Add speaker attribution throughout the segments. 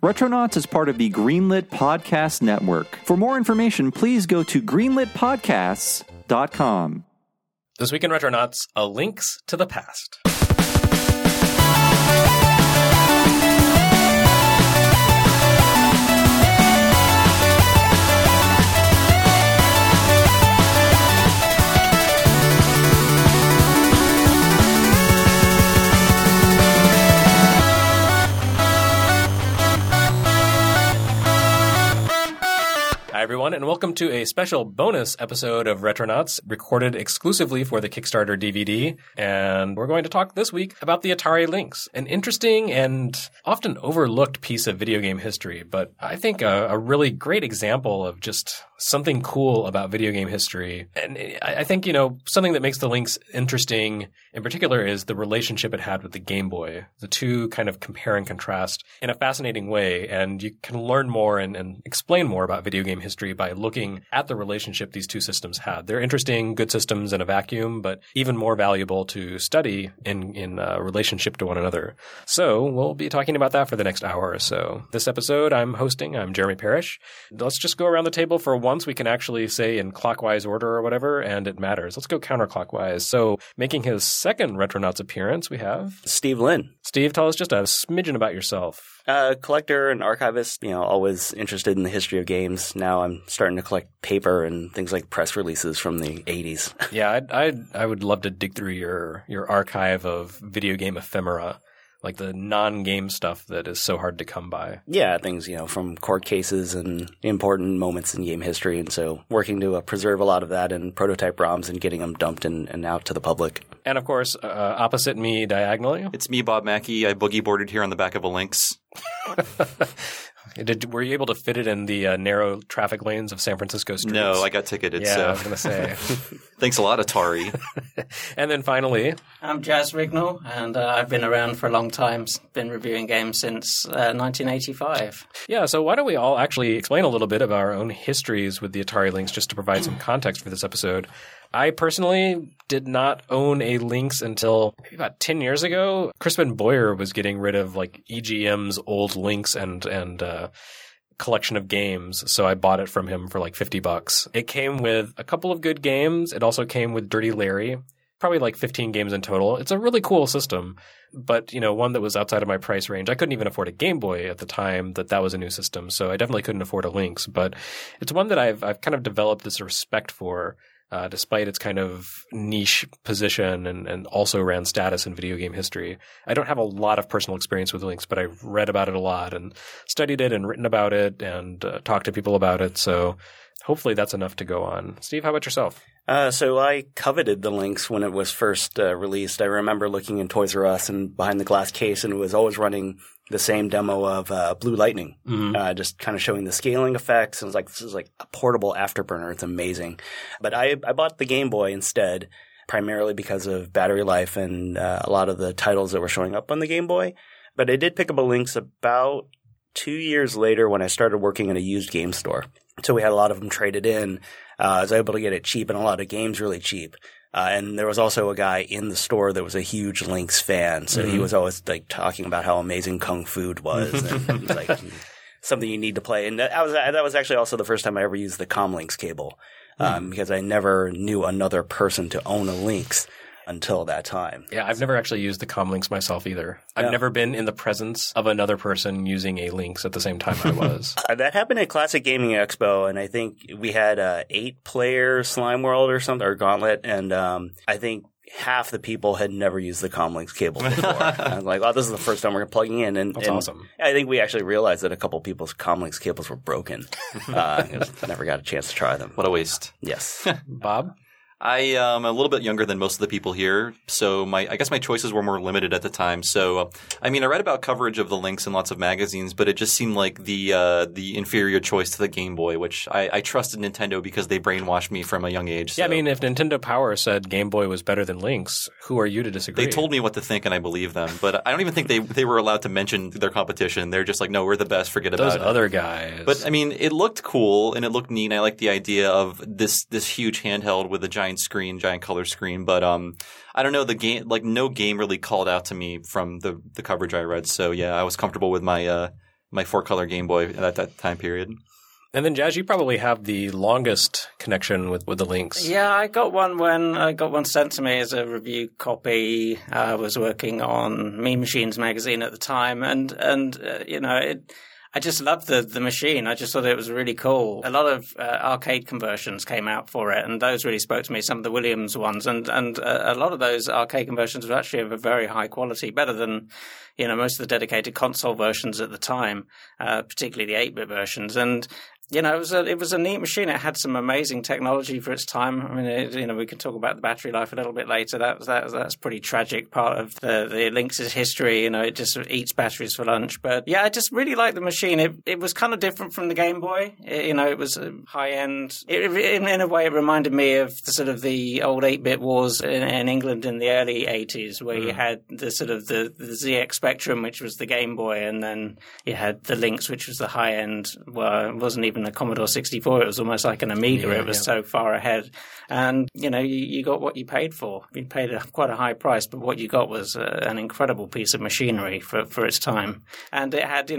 Speaker 1: Retronauts is part of the Greenlit Podcast Network. For more information, please go to greenlitpodcasts.com.
Speaker 2: This week in Retronauts, a Links to the Past. Hi, everyone, and welcome to a special bonus episode of Retronauts recorded exclusively for the Kickstarter DVD. And we're going to talk this week about the Atari Lynx, an interesting and often overlooked piece of video game history, but I think a really great example of just something cool about video game history. And I think, something that makes the Lynx interesting in particular is the relationship it had with the Game Boy. The two kind of compare and contrast in a fascinating way, and you can learn more and explain more about video game history by looking at the relationship these two systems had. They're interesting, good systems in a vacuum, but even more valuable to study in relationship to one another. So we'll be talking about that for the next hour or so. This episode I'm hosting. I'm Jeremy Parrish. Let's just go around the table for once. We can actually say in clockwise order or whatever, and it matters. Let's go counterclockwise. So making his second Retronauts appearance, we have
Speaker 3: Steve Lynn.
Speaker 2: Steve, tell us just a smidgen about yourself.
Speaker 3: Collector and archivist, always interested in the history of games. Now I'm starting to collect paper and things like press releases from the 80s.
Speaker 2: Yeah, I would love to dig through your archive of video game ephemera, like the non-game stuff that is so hard to come by.
Speaker 3: Yeah, things, from court cases and important moments in game history. And so working to preserve a lot of that in prototype ROMs and getting them dumped and out to the public.
Speaker 2: And of course, opposite me diagonally.
Speaker 4: It's me, Bob Mackey. I boogie boarded here on the back of a Lynx.
Speaker 2: Were you able to fit it in the narrow traffic lanes of San Francisco streets?
Speaker 4: No, I got ticketed.
Speaker 2: Yeah,
Speaker 4: so.
Speaker 2: I was going to say.
Speaker 4: Thanks a lot, Atari.
Speaker 2: And then finally,
Speaker 5: I'm Jazz Rignall, and I've been around for a long time. Been reviewing games since 1985.
Speaker 2: Yeah, so why don't we all actually explain a little bit of our own histories with the Atari Lynx just to provide some context for this episode. I personally did not own a Lynx until maybe about 10 years ago. Crispin Boyer was getting rid of like EGM's old Lynx and collection of games, so I bought it from him for like $50. It came with a couple of good games. It also came with Dirty Larry, probably like 15 games in total. It's a really cool system, but one that was outside of my price range. I couldn't even afford a Game Boy at the time that was a new system, so I definitely couldn't afford a Lynx. But it's one that I've kind of developed this respect for. Despite its kind of niche position and also ran status in video game history. I don't have a lot of personal experience with Lynx, but I've read about it a lot and studied it and written about it and talked to people about it. So hopefully that's enough to go on. Steve, how about yourself?
Speaker 3: So I coveted the Lynx when it was first released. I remember looking in Toys R Us and behind the glass case, and it was always running the same demo of Blue Lightning, just kind of showing the scaling effects. And it was like, this is like a portable afterburner. It's amazing. But I bought the Game Boy instead, primarily because of battery life and a lot of the titles that were showing up on the Game Boy. But I did pick up a Lynx about 2 years later when I started working in a used game store. So we had a lot of them traded in. I was able to get it cheap and a lot of games really cheap. And there was also a guy in the store that was a huge Lynx fan. So he was always like talking about how amazing Kung Fu was. And he's like, something you need to play. And that was actually also the first time I ever used the Comlinks cable. Because I never knew another person to own a Lynx until that time.
Speaker 2: Yeah, I've never actually used the Comlinks myself either. I've never been in the presence of another person using a Lynx at the same time I was.
Speaker 3: That happened at Classic Gaming Expo, and I think we had 8-player Slime World or something, or Gauntlet, and I think half the people had never used the Comlinks cable before. I was like, oh, this is the first time we're plugging in.
Speaker 2: That's awesome.
Speaker 3: I think we actually realized that a couple people's Comlinks cables were broken. Never got a chance to try them.
Speaker 4: What a waste.
Speaker 3: Yes.
Speaker 2: Bob?
Speaker 4: I am a little bit younger than most of the people here, so I guess my choices were more limited at the time. So, I read about coverage of the Lynx in lots of magazines, but it just seemed like the inferior choice to the Game Boy, which I trusted Nintendo because they brainwashed me from a young age. So.
Speaker 2: Yeah, if Nintendo Power said Game Boy was better than Lynx, who are you to disagree?
Speaker 4: They told me what to think, and I believe them. But I don't even think they were allowed to mention their competition. They're just like, no, we're the best. Forget about it.
Speaker 2: Those other guys.
Speaker 4: But it looked cool and it looked neat. I liked the idea of this huge handheld with a giant color screen. But I don't know, the game, no game really called out to me from the coverage I read. So yeah, I was comfortable with my my 4-color Game Boy at that time period.
Speaker 2: And then, Jazz, you probably have the longest connection with the Lynx.
Speaker 5: Yeah, I got one sent to me as a review copy. I was working on Mean Machines magazine at the time, and I just loved the machine. I just thought it was really cool. A lot of arcade conversions came out for it, and those really spoke to me, some of the Williams ones. And a lot of those arcade conversions were actually of a very high quality, better than, most of the dedicated console versions at the time, particularly the 8-bit versions. And it was a neat machine. It had some amazing technology for its time. I mean, we can talk about the battery life a little bit later. That's a pretty tragic part of the Lynx's history. It just eats batteries for lunch. But yeah, I just really liked the machine. It was kind of different from the Game Boy. It was high end. In a way, it reminded me of the sort of the old 8-bit wars in England in the early 80s, where you had the sort of the ZX Spectrum, which was the Game Boy, and then you had the Lynx, which was the high end. Well, it wasn't even a Commodore 64. It was almost like an Amiga. It was so far ahead. And, you got what you paid for. You paid quite a high price, but what you got was an incredible piece of machinery for its time. And it had,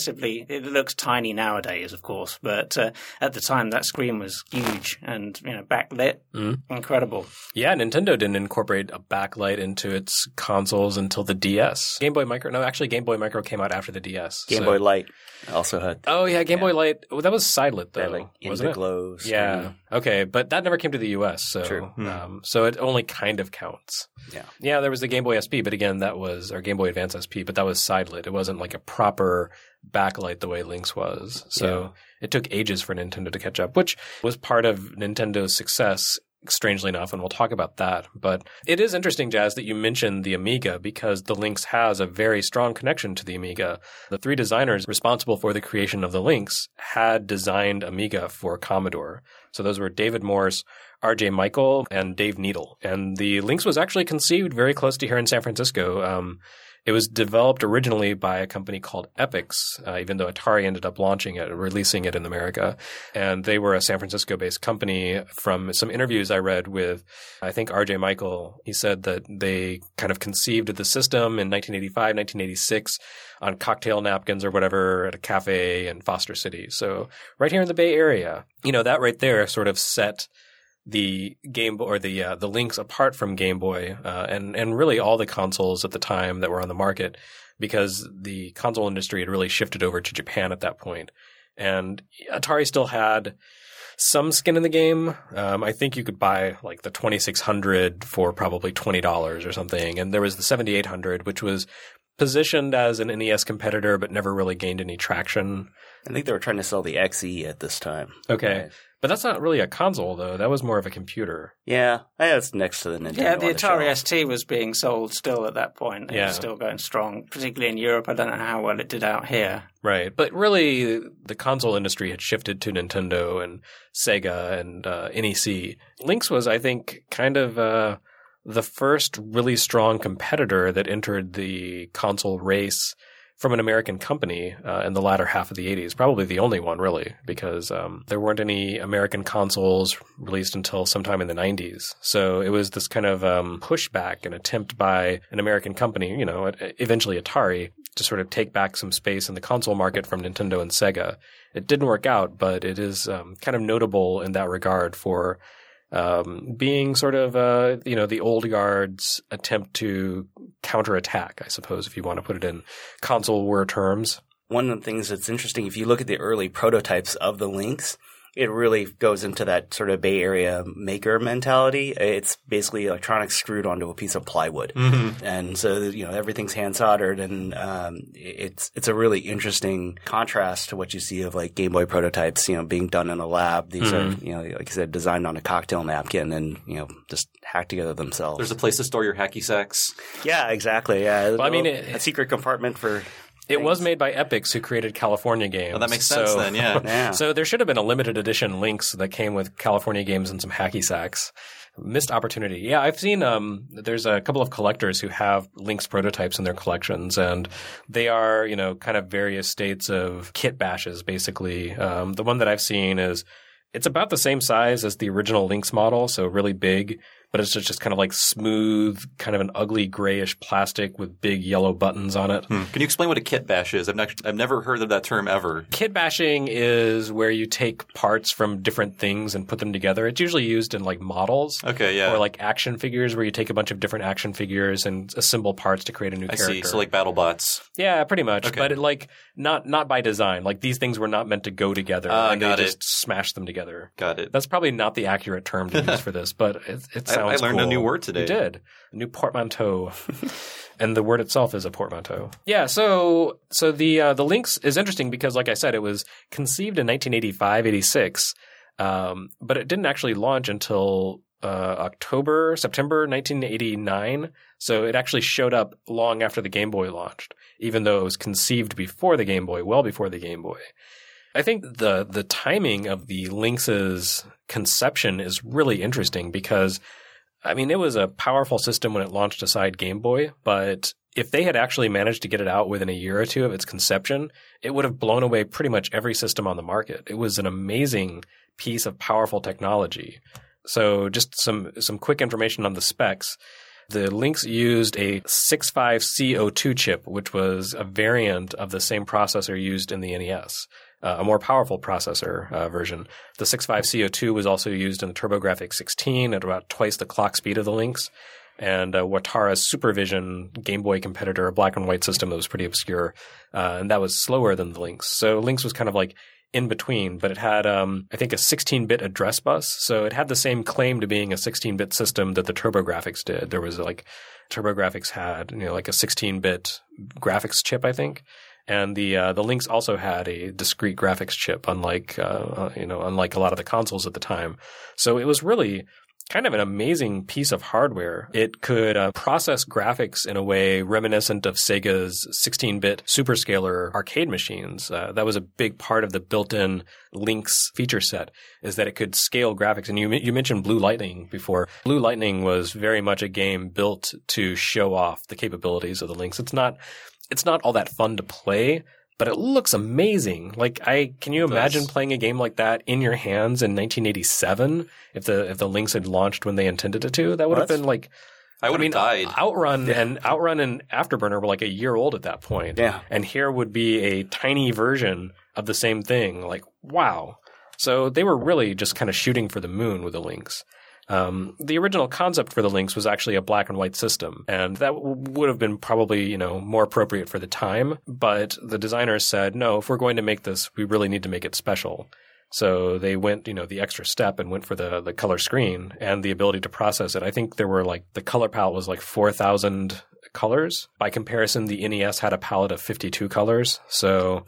Speaker 5: it looks tiny nowadays, of course, but at the time that screen was huge and, backlit. Incredible.
Speaker 2: Yeah, Nintendo didn't incorporate a backlight into its consoles until the DS. Game Boy Micro came out after the DS.
Speaker 3: Game Boy Light also had.
Speaker 2: Oh, yeah, Game Boy Light. Well, that was sidelit, though, wasn't it?
Speaker 3: Glow screen.
Speaker 2: Yeah. Okay, but that never came to the U.S., so
Speaker 3: True.
Speaker 2: So it only kind of counts.
Speaker 3: Yeah.
Speaker 2: Yeah, there was the Game Boy SP, but again, or Game Boy Advance SP, but that was sidelit. It wasn't like a proper backlight the way Lynx was. So it took ages for Nintendo to catch up, which was part of Nintendo's success, strangely enough, and we'll talk about that. But it is interesting, Jazz, that you mentioned the Amiga, because the Lynx has a very strong connection to the Amiga. The 3 designers responsible for the creation of the Lynx had designed Amiga for Commodore. So those were David Morse, R.J. Michael, and Dave Needle. And the Lynx was actually conceived very close to here in San Francisco. It was developed originally by a company called Epyx, even though Atari ended up releasing it in America. And they were a San Francisco-based company. From some interviews I read with, I think, R.J. Michael, he said that they kind of conceived the system in 1985, 1986 on cocktail napkins or whatever at a cafe in Foster City. So right here in the Bay Area, that right there sort of set the Game Boy or the Lynx apart from Game Boy and really all the consoles at the time that were on the market, because the console industry had really shifted over to Japan at that point. And Atari still had some skin in the game. I think you could buy like the 2600 for probably $20 or something. And there was the 7800, which was positioned as an NES competitor but never really gained any traction.
Speaker 3: I think they were trying to sell the XE at this time.
Speaker 2: Okay.
Speaker 3: Right.
Speaker 2: But that's not really a console, though. That was more of a computer.
Speaker 3: Yeah, it's next to the Nintendo.
Speaker 5: Yeah, the Atari
Speaker 3: shelf.
Speaker 5: ST was being sold still at that point. It was still going strong, particularly in Europe. I don't know how well it did out here.
Speaker 2: Right. But really, the console industry had shifted to Nintendo and Sega and NEC. Lynx was, I think, kind of the first really strong competitor that entered the console race from an American company in the latter half of the 80s. Probably the only one, really, because there weren't any American consoles released until sometime in the 90s. So it was this kind of pushback, an attempt by an American company, eventually Atari, to sort of take back some space in the console market from Nintendo and Sega. It didn't work out, but it is kind of notable in that regard for being sort of, the old guard's attempt to counterattack, I suppose, if you want to put it in console war terms.
Speaker 3: One of the things that's interesting, if you look at the early prototypes of the Lynx, it really goes into that sort of Bay Area maker mentality. It's basically electronics screwed onto a piece of plywood. Mm-hmm. And so, everything's hand soldered, and it's a really interesting contrast to what you see of like Game Boy prototypes, being done in a lab. These are, like I said, designed on a cocktail napkin and, just hacked together themselves.
Speaker 4: There's a place to store your hacky sacks.
Speaker 3: Yeah, exactly. Yeah.
Speaker 2: Well,
Speaker 3: a secret compartment for...
Speaker 2: It was made by Epyx, who created California Games.
Speaker 4: Oh, that makes sense then, yeah.
Speaker 3: Yeah.
Speaker 2: So there should have been a limited edition Lynx that came with California Games and some hacky sacks. Missed opportunity. Yeah, I've seen there's a couple of collectors who have Lynx prototypes in their collections, and they are, kind of various states of kit bashes, basically. The one that I've seen it's about the same size as the original Lynx model, so really big, but it's just kind of like smooth, kind of an ugly grayish plastic with big yellow buttons on it.
Speaker 4: Can you explain what a kit bash is? I've never heard of that term ever.
Speaker 2: Kit bashing is where you take parts from different things and put them together. It's usually used in like models.
Speaker 4: Okay, yeah.
Speaker 2: Or like action figures where you take a bunch of different action figures and assemble parts to create a new character.
Speaker 4: I see. So like BattleBots.
Speaker 2: Yeah, pretty much.
Speaker 4: Okay.
Speaker 2: But like not by design. Like these things were not meant to go together. And
Speaker 4: got
Speaker 2: they
Speaker 4: it.
Speaker 2: just smash them together.
Speaker 4: Got it.
Speaker 2: That's probably not the accurate term to use for this, but it sounds
Speaker 4: I learned
Speaker 2: cool.
Speaker 4: a new word today.
Speaker 2: You did. A new portmanteau. And the word itself is a portmanteau. Yeah, so the Lynx is interesting because, like I said, it was conceived in 1985, 86, but it didn't actually launch until September 1989. So it actually showed up long after the Game Boy launched, even though it was conceived before the Game Boy, well before the Game Boy. I think the timing of the Lynx's conception is really interesting because, I mean, it was a powerful system when it launched aside Game Boy, but if they had actually managed to get it out within a year or two of its conception, it would have blown away pretty much every system on the market. It was an amazing piece of powerful technology. So just some quick information on the specs. The Lynx used a 65C02 chip, which was a variant of the same processor used in the NES. A more powerful processor version. The 65C02 was also used in the TurboGrafx 16 at about twice the clock speed of the Lynx. And Watara's Supervision Game Boy competitor, a black and white system that was pretty obscure, and that was slower than the Lynx. So Lynx was kind of like in between, but it had, I think, a 16-bit address bus. So it had the same claim to being a 16-bit system that the TurboGrafx did. There was like TurboGrafx had, like a 16-bit graphics chip, I think. And the Lynx also had a discrete graphics chip, unlike unlike a lot of the consoles at the time. So it was really kind of an amazing piece of hardware. It could process graphics in a way reminiscent of Sega's 16-bit superscaler arcade machines. That was a big part of the built-in Lynx feature set, is that it could scale graphics. And you mentioned Blue Lightning before. Blue Lightning was very much a game built to show off the capabilities of the Lynx. It's not all that fun to play, but it looks amazing. Like, can you imagine playing a game like that in your hands in 1987 if the Lynx had launched when they intended it to? That would have been like,
Speaker 4: I would have died.
Speaker 2: Outrun and Afterburner were like a year old at that point.
Speaker 3: Yeah.
Speaker 2: And here would be a tiny version of the same thing. Like, wow. So they were really just kind of shooting for the moon with the Lynx. The original concept for the Lynx was actually a black and white system, and that would have been probably, more appropriate for the time. But the designers said, no, if we're going to make this, we really need to make it special. So they went, the extra step and went for the color screen and the ability to process it. I think there were the color palette was 4,000 colors. By comparison, the NES had a palette of 52 colors. So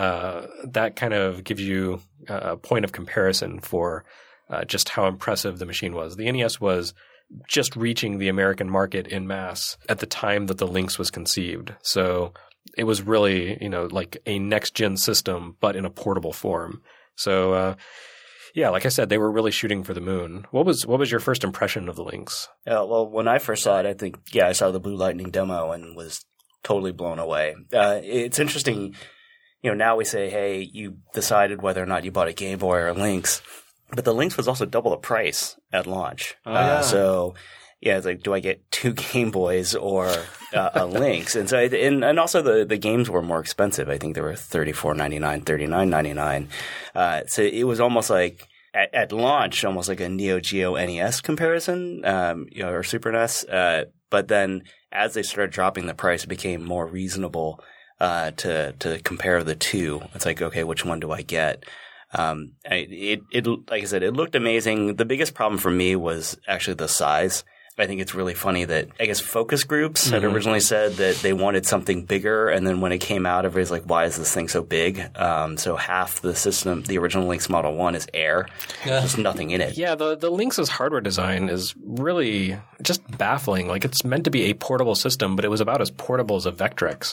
Speaker 2: that kind of gives you a point of comparison for just how impressive the machine was. The NES was just reaching the American market en masse at the time that the Lynx was conceived. So it was really, like a next-gen system, but in a portable form. So, like I said, they were really shooting for the moon. What was your first impression of the Lynx?
Speaker 3: Well, when I first saw it, I think, I saw the Blue Lightning demo and was totally blown away. It's interesting, now we say, hey, you decided whether or not you bought a Game Boy or a Lynx. But the Lynx was also double the price at launch. So, it's like, do I get two Game Boys or a Lynx? And so, and also the games were more expensive. I think they were $34.99, $39.99. So it was almost like at launch, almost like a Neo Geo NES comparison, or Super NES. But then as they started dropping the price, it became more reasonable to compare the two. It's like, okay, which one do I get? Like I said, it looked amazing. The biggest problem for me was actually the size. I think it's really funny that, I guess, focus groups had originally said that they wanted something bigger, and then when it came out, everybody's like, why is this thing so big? So half the system, the original Lynx Model 1 is air. There's nothing in it.
Speaker 2: Yeah, the Lynx's hardware design is really just baffling. Like, it's meant to be a portable system, but it was about as portable as a Vectrex.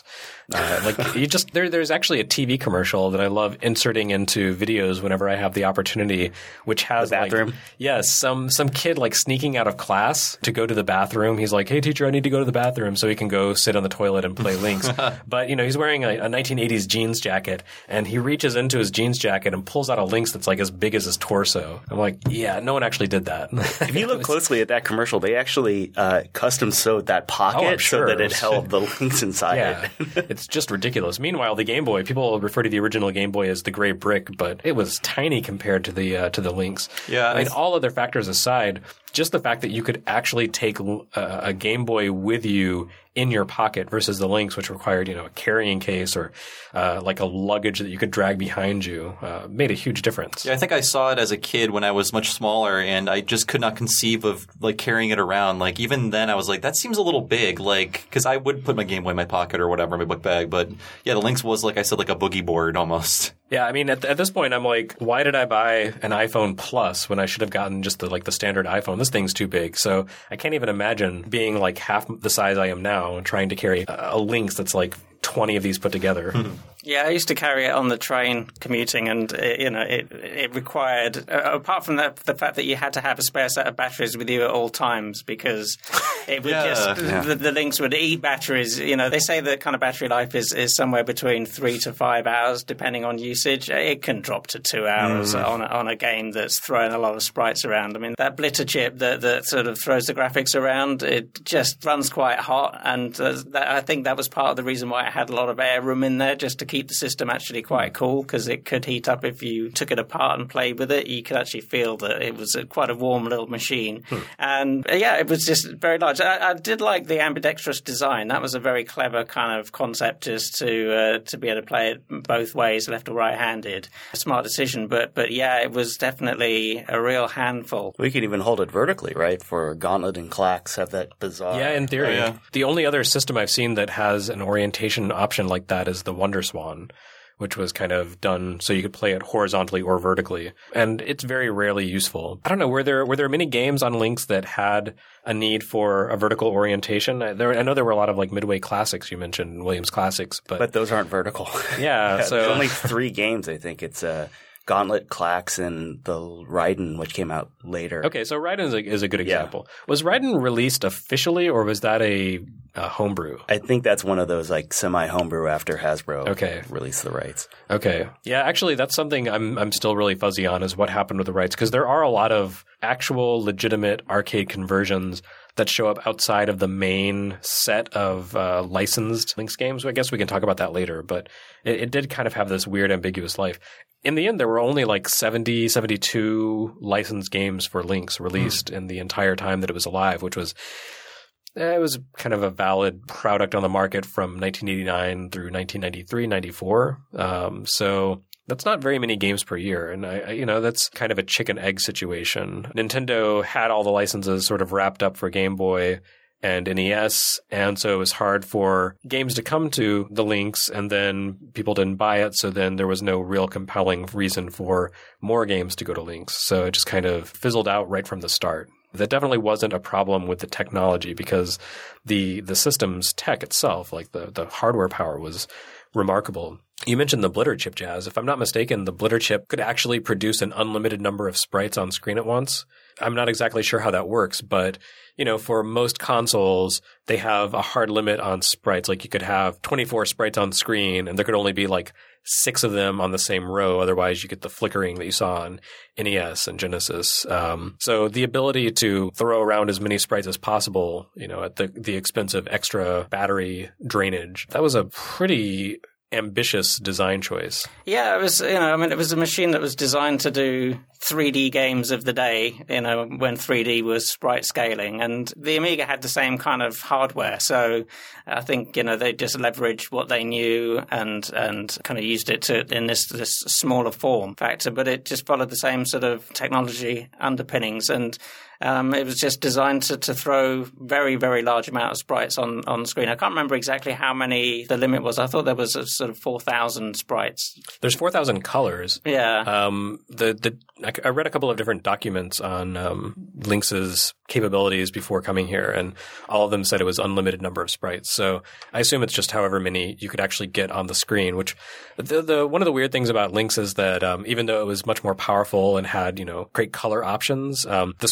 Speaker 2: There's actually a TV commercial that I love inserting into videos whenever I have the opportunity, which has
Speaker 3: the bathroom.
Speaker 2: some kid sneaking out of class to go to the bathroom. He's like, hey, teacher, I need to go to the bathroom, so he can go sit on the toilet and play Lynx. But, he's wearing a 1980s jeans jacket, and he reaches into his jeans jacket and pulls out a Lynx that's like as big as his torso. I'm like, yeah, no one actually did that.
Speaker 3: If you look closely at that commercial, they actually custom sewed that pocket so that it held the Lynx inside it.
Speaker 2: It's just ridiculous. Meanwhile, the Game Boy, people refer to the original Game Boy as the gray brick, but it was tiny compared to the Lynx.
Speaker 4: Yeah,
Speaker 2: I mean, all other factors aside, just the fact that you could actually take a Game Boy with you in your pocket versus the Lynx, which required, a carrying case or like a luggage that you could drag behind you, made a huge difference.
Speaker 4: Yeah, I think I saw it as a kid when I was much smaller, and I just could not conceive of like carrying it around. Like even then, I was like, that seems a little big. Like because I would put my Game Boy in my pocket or whatever, my book bag. But yeah, the Lynx was like I said, like a boogie board almost.
Speaker 2: Yeah, I mean, at this point, I'm like, why did I buy an iPhone Plus when I should have gotten just the standard iPhone? This thing's too big. So I can't even imagine being like half the size I am now and trying to carry a Lynx that's like 20 of these put together.
Speaker 5: Yeah, I used to carry it on the train commuting, and it required, apart from the fact that you had to have a spare set of batteries with you at all times, because it would the Lynx would eat batteries. They say the kind of battery life is somewhere between 3 to 5 hours, depending on usage. It can drop to 2 hours on a game that's throwing a lot of sprites around. I mean, that blitter chip that sort of throws the graphics around, it just runs quite hot, and I think that was part of the reason why it had a lot of air room in there, just to keep the system actually quite cool, because it could heat up if you took it apart and played with it. You could actually feel that it was quite a warm little machine. And it was just very large. I did like the ambidextrous design. That was a very clever kind of concept, just to be able to play it both ways, left or right-handed. A smart decision, but yeah, it was definitely a real handful.
Speaker 3: We could even hold it vertically, right? For Gauntlet and Klax have that bizarre...
Speaker 2: Yeah, in theory.
Speaker 4: Oh, yeah.
Speaker 2: The only other system I've seen that has an orientation option like that is the WonderSwan, which was kind of done so you could play it horizontally or vertically. And it's very rarely useful. I don't know, were there many games on Lynx that had a need for a vertical orientation? I know there were a lot of like Midway Classics you mentioned, Williams Classics, but
Speaker 3: those aren't vertical.
Speaker 2: Yeah, so
Speaker 3: there's only 3 games, I think. It's Gauntlet, Klax, and the Raiden, which came out later.
Speaker 2: Okay, so Raiden is a good example. Yeah. Was Raiden released officially, or was that a homebrew?
Speaker 3: I think that's one of those like semi-homebrew after Hasbro released the rights.
Speaker 2: Okay. Yeah, actually, that's something I'm still really fuzzy on, is what happened with the rights, because there are a lot of actual legitimate arcade conversions that show up outside of the main set of licensed Lynx games. I guess we can talk about that later, but it did kind of have this weird ambiguous life. In the end, there were only like 72 licensed games for Lynx released in the entire time that it was alive, which was it was kind of a valid product on the market from 1989 through 1993, 94. So that's not very many games per year. And that's kind of a chicken egg situation. Nintendo had all the licenses sort of wrapped up for Game Boy and NES, and so it was hard for games to come to the Lynx, and then people didn't buy it, so then there was no real compelling reason for more games to go to Lynx. So it just kind of fizzled out right from the start. That definitely wasn't a problem with the technology, because the system's tech itself, like the hardware power, was remarkable. You mentioned the blitter chip, Jazz. If I'm not mistaken, the blitter chip could actually produce an unlimited number of sprites on screen at once. I'm not exactly sure how that works, but for most consoles, they have a hard limit on sprites. Like you could have 24 sprites on screen, and there could only be like 6 of them on the same row. Otherwise, you get the flickering that you saw on NES and Genesis. So the ability to throw around as many sprites as possible, at the expense of extra battery drainage, that was a pretty ambitious design choice.
Speaker 5: Yeah, it was, it was a machine that was designed to do 3D games of the day, when 3D was sprite scaling. And the Amiga had the same kind of hardware. So I think, they just leveraged what they knew and kind of used it in this smaller form factor, but it just followed the same sort of technology underpinnings. And it was just designed to throw very, very large amount of sprites on screen. I can't remember exactly how many the limit was. I thought there was a sort of 4,000 sprites.
Speaker 2: There's 4,000 colors.
Speaker 5: Yeah.
Speaker 2: I read a couple of different documents on Lynx's capabilities before coming here, and all of them said it was unlimited number of sprites. So I assume it's just however many you could actually get on the screen, which one of the weird things about Lynx is that even though it was much more powerful and had, great color options, the screen was actually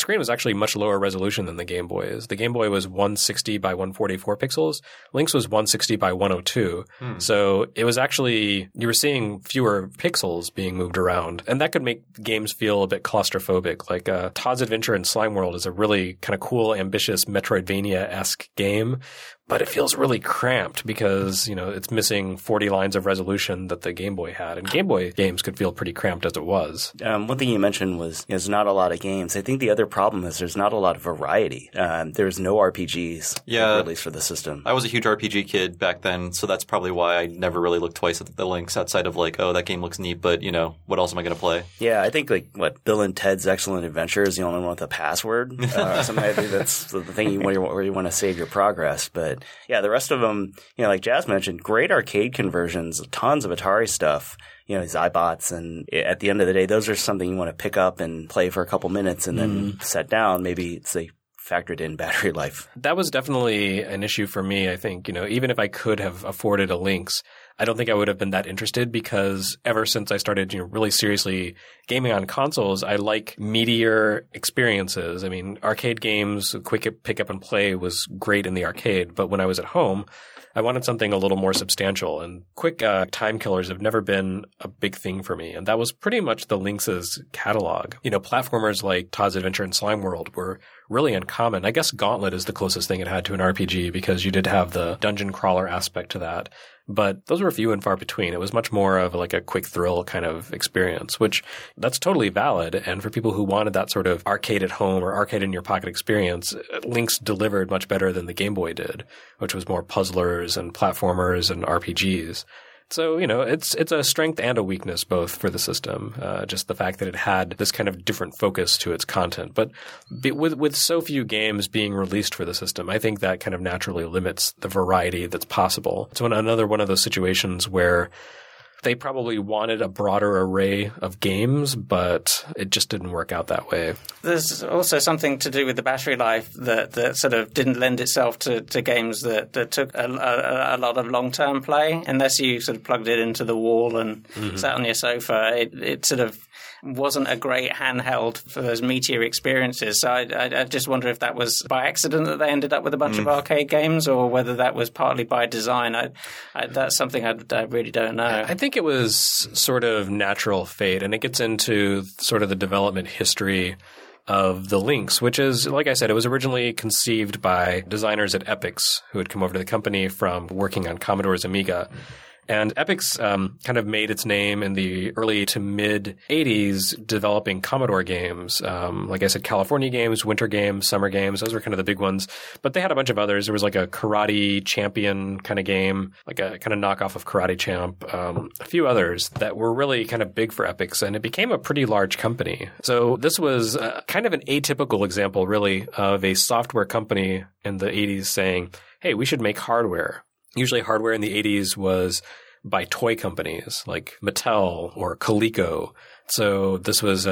Speaker 2: actually much lower resolution than the Game Boy is. The Game Boy was 160 by 144 pixels. Lynx was 160 by 102. So it was actually, you were seeing fewer pixels being moved around. And that could make games feel a bit claustrophobic. Like Todd's Adventure in Slime World is a really kind of cool, ambitious Metroidvania-esque game. But it feels really cramped because, it's missing 40 lines of resolution that the Game Boy had. And Game Boy games could feel pretty cramped as it was.
Speaker 3: One thing you mentioned was there's not a lot of games. I think the other problem is there's not a lot of variety. There's no RPGs released for the system.
Speaker 4: I was a huge RPG kid back then, so that's probably why I never really looked twice at the Lynx outside of like, oh, that game looks neat, but, what else am I going to play?
Speaker 3: Yeah, I think Bill and Ted's Excellent Adventure is the only one with a password. Something I think that's the thing where you want to save your progress. But yeah, the rest of them, like Jazz mentioned, great arcade conversions, tons of Atari stuff, these iBots. And at the end of the day, those are something you want to pick up and play for a couple minutes and then set down. Maybe they factored in battery life.
Speaker 2: That was definitely an issue for me, I think. Even if I could have afforded a Lynx, I don't think I would have been that interested because ever since I started, really seriously gaming on consoles, I like meatier experiences. I mean, arcade games, quick pick up and play was great in the arcade, but when I was at home, I wanted something a little more substantial, and quick time killers have never been a big thing for me. And that was pretty much the Lynx's catalog. Platformers like Todd's Adventure and Slime World were really uncommon. I guess Gauntlet is the closest thing it had to an RPG because you did have the dungeon crawler aspect to that. But those were few and far between. It was much more of like a quick thrill kind of experience, which that's totally valid. And for people who wanted that sort of arcade at home or arcade in your pocket experience, Lynx delivered much better than the Game Boy did, which was more puzzlers and platformers and RPGs. So, it's a strength and a weakness both for the system, just the fact that it had this kind of different focus to its content. But with so few games being released for the system, I think that kind of naturally limits the variety that's possible. It's another one of those situations where they probably wanted a broader array of games, but it just didn't work out that way.
Speaker 5: There's also something to do with the battery life that sort of didn't lend itself to games that took a lot of long-term play. Unless you sort of plugged it into the wall and sat on your sofa, it sort of wasn't a great handheld for those meatier experiences. So I just wonder if that was by accident that they ended up with a bunch of arcade games or whether that was partly by design. That's something I really don't know.
Speaker 2: I think it was sort of natural fate, and it gets into sort of the development history of the Lynx, which is, like I said, it was originally conceived by designers at Epyx who had come over to the company from working on Commodore's Amiga. And Epyx kind of made its name in the early to mid 80s developing Commodore games. Like I said, California games, winter games, summer games. Those were kind of the big ones. But they had a bunch of others. There was like a Karate Champion kind of game, like a kind of knockoff of Karate Champ. A few others that were really kind of big for Epyx, and it became a pretty large company. So this was kind of an atypical example, really, of a software company in the 80s saying, hey, we should make hardware. Usually hardware in the 80s was by toy companies like Mattel or Coleco. So this was,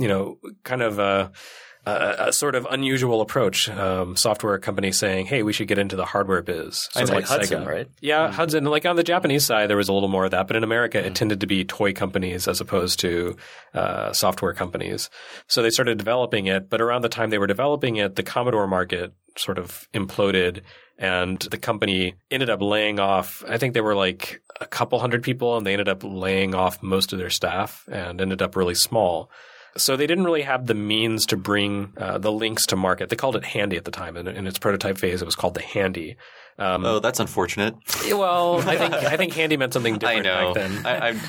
Speaker 2: kind of a sort of unusual approach. Software companies saying, hey, we should get into the hardware biz.
Speaker 3: Sort of like Hudson,
Speaker 2: Sega.
Speaker 3: Right?
Speaker 2: Yeah, Hudson. Like on the Japanese side, there was a little more of that. But in America, it tended to be toy companies as opposed to software companies. So they started developing it. But around the time they were developing it, the Commodore market sort of imploded. And the company ended up laying off, I think they were like a couple hundred people, and they ended up laying off most of their staff and ended up really small. So they didn't really have the means to bring the Lynx to market. They called it Handy at the time. In its prototype phase, it was called the Handy.
Speaker 4: Oh, that's unfortunate.
Speaker 2: Well, I think Handy meant something different back then.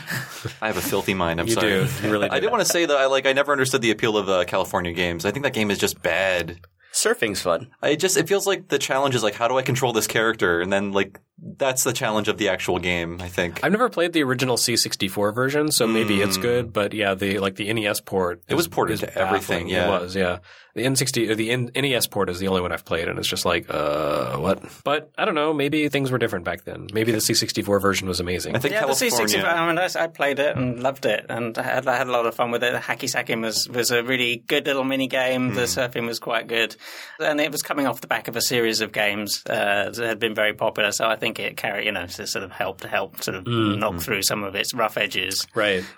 Speaker 4: I have a filthy mind. I'm sorry.
Speaker 2: You do. You really do.
Speaker 4: I did want to say that I never understood the appeal of California games. I think that game is just bad.
Speaker 3: Surfing's fun.
Speaker 4: It feels like the challenge is like, how do I control this character? And then like, that's the challenge of the actual game, I think.
Speaker 2: I've never played the original C64 version, so maybe it's good. But yeah, the NES port.
Speaker 4: It was ported to everything. Yeah,
Speaker 2: it was. Yeah, the NES port is the only one I've played, and it's just like, what? But I don't know. Maybe things were different back then. Maybe the C64 version was amazing.
Speaker 4: I think California.
Speaker 5: The C64. I mean, I played it and loved it, and I had a lot of fun with it. The Hacky Sacking was a really good little mini game. The surfing was quite good, and it was coming off the back of a series of games that had been very popular. So I think it carried, to sort of help sort of knock through some of its rough edges.
Speaker 2: Right.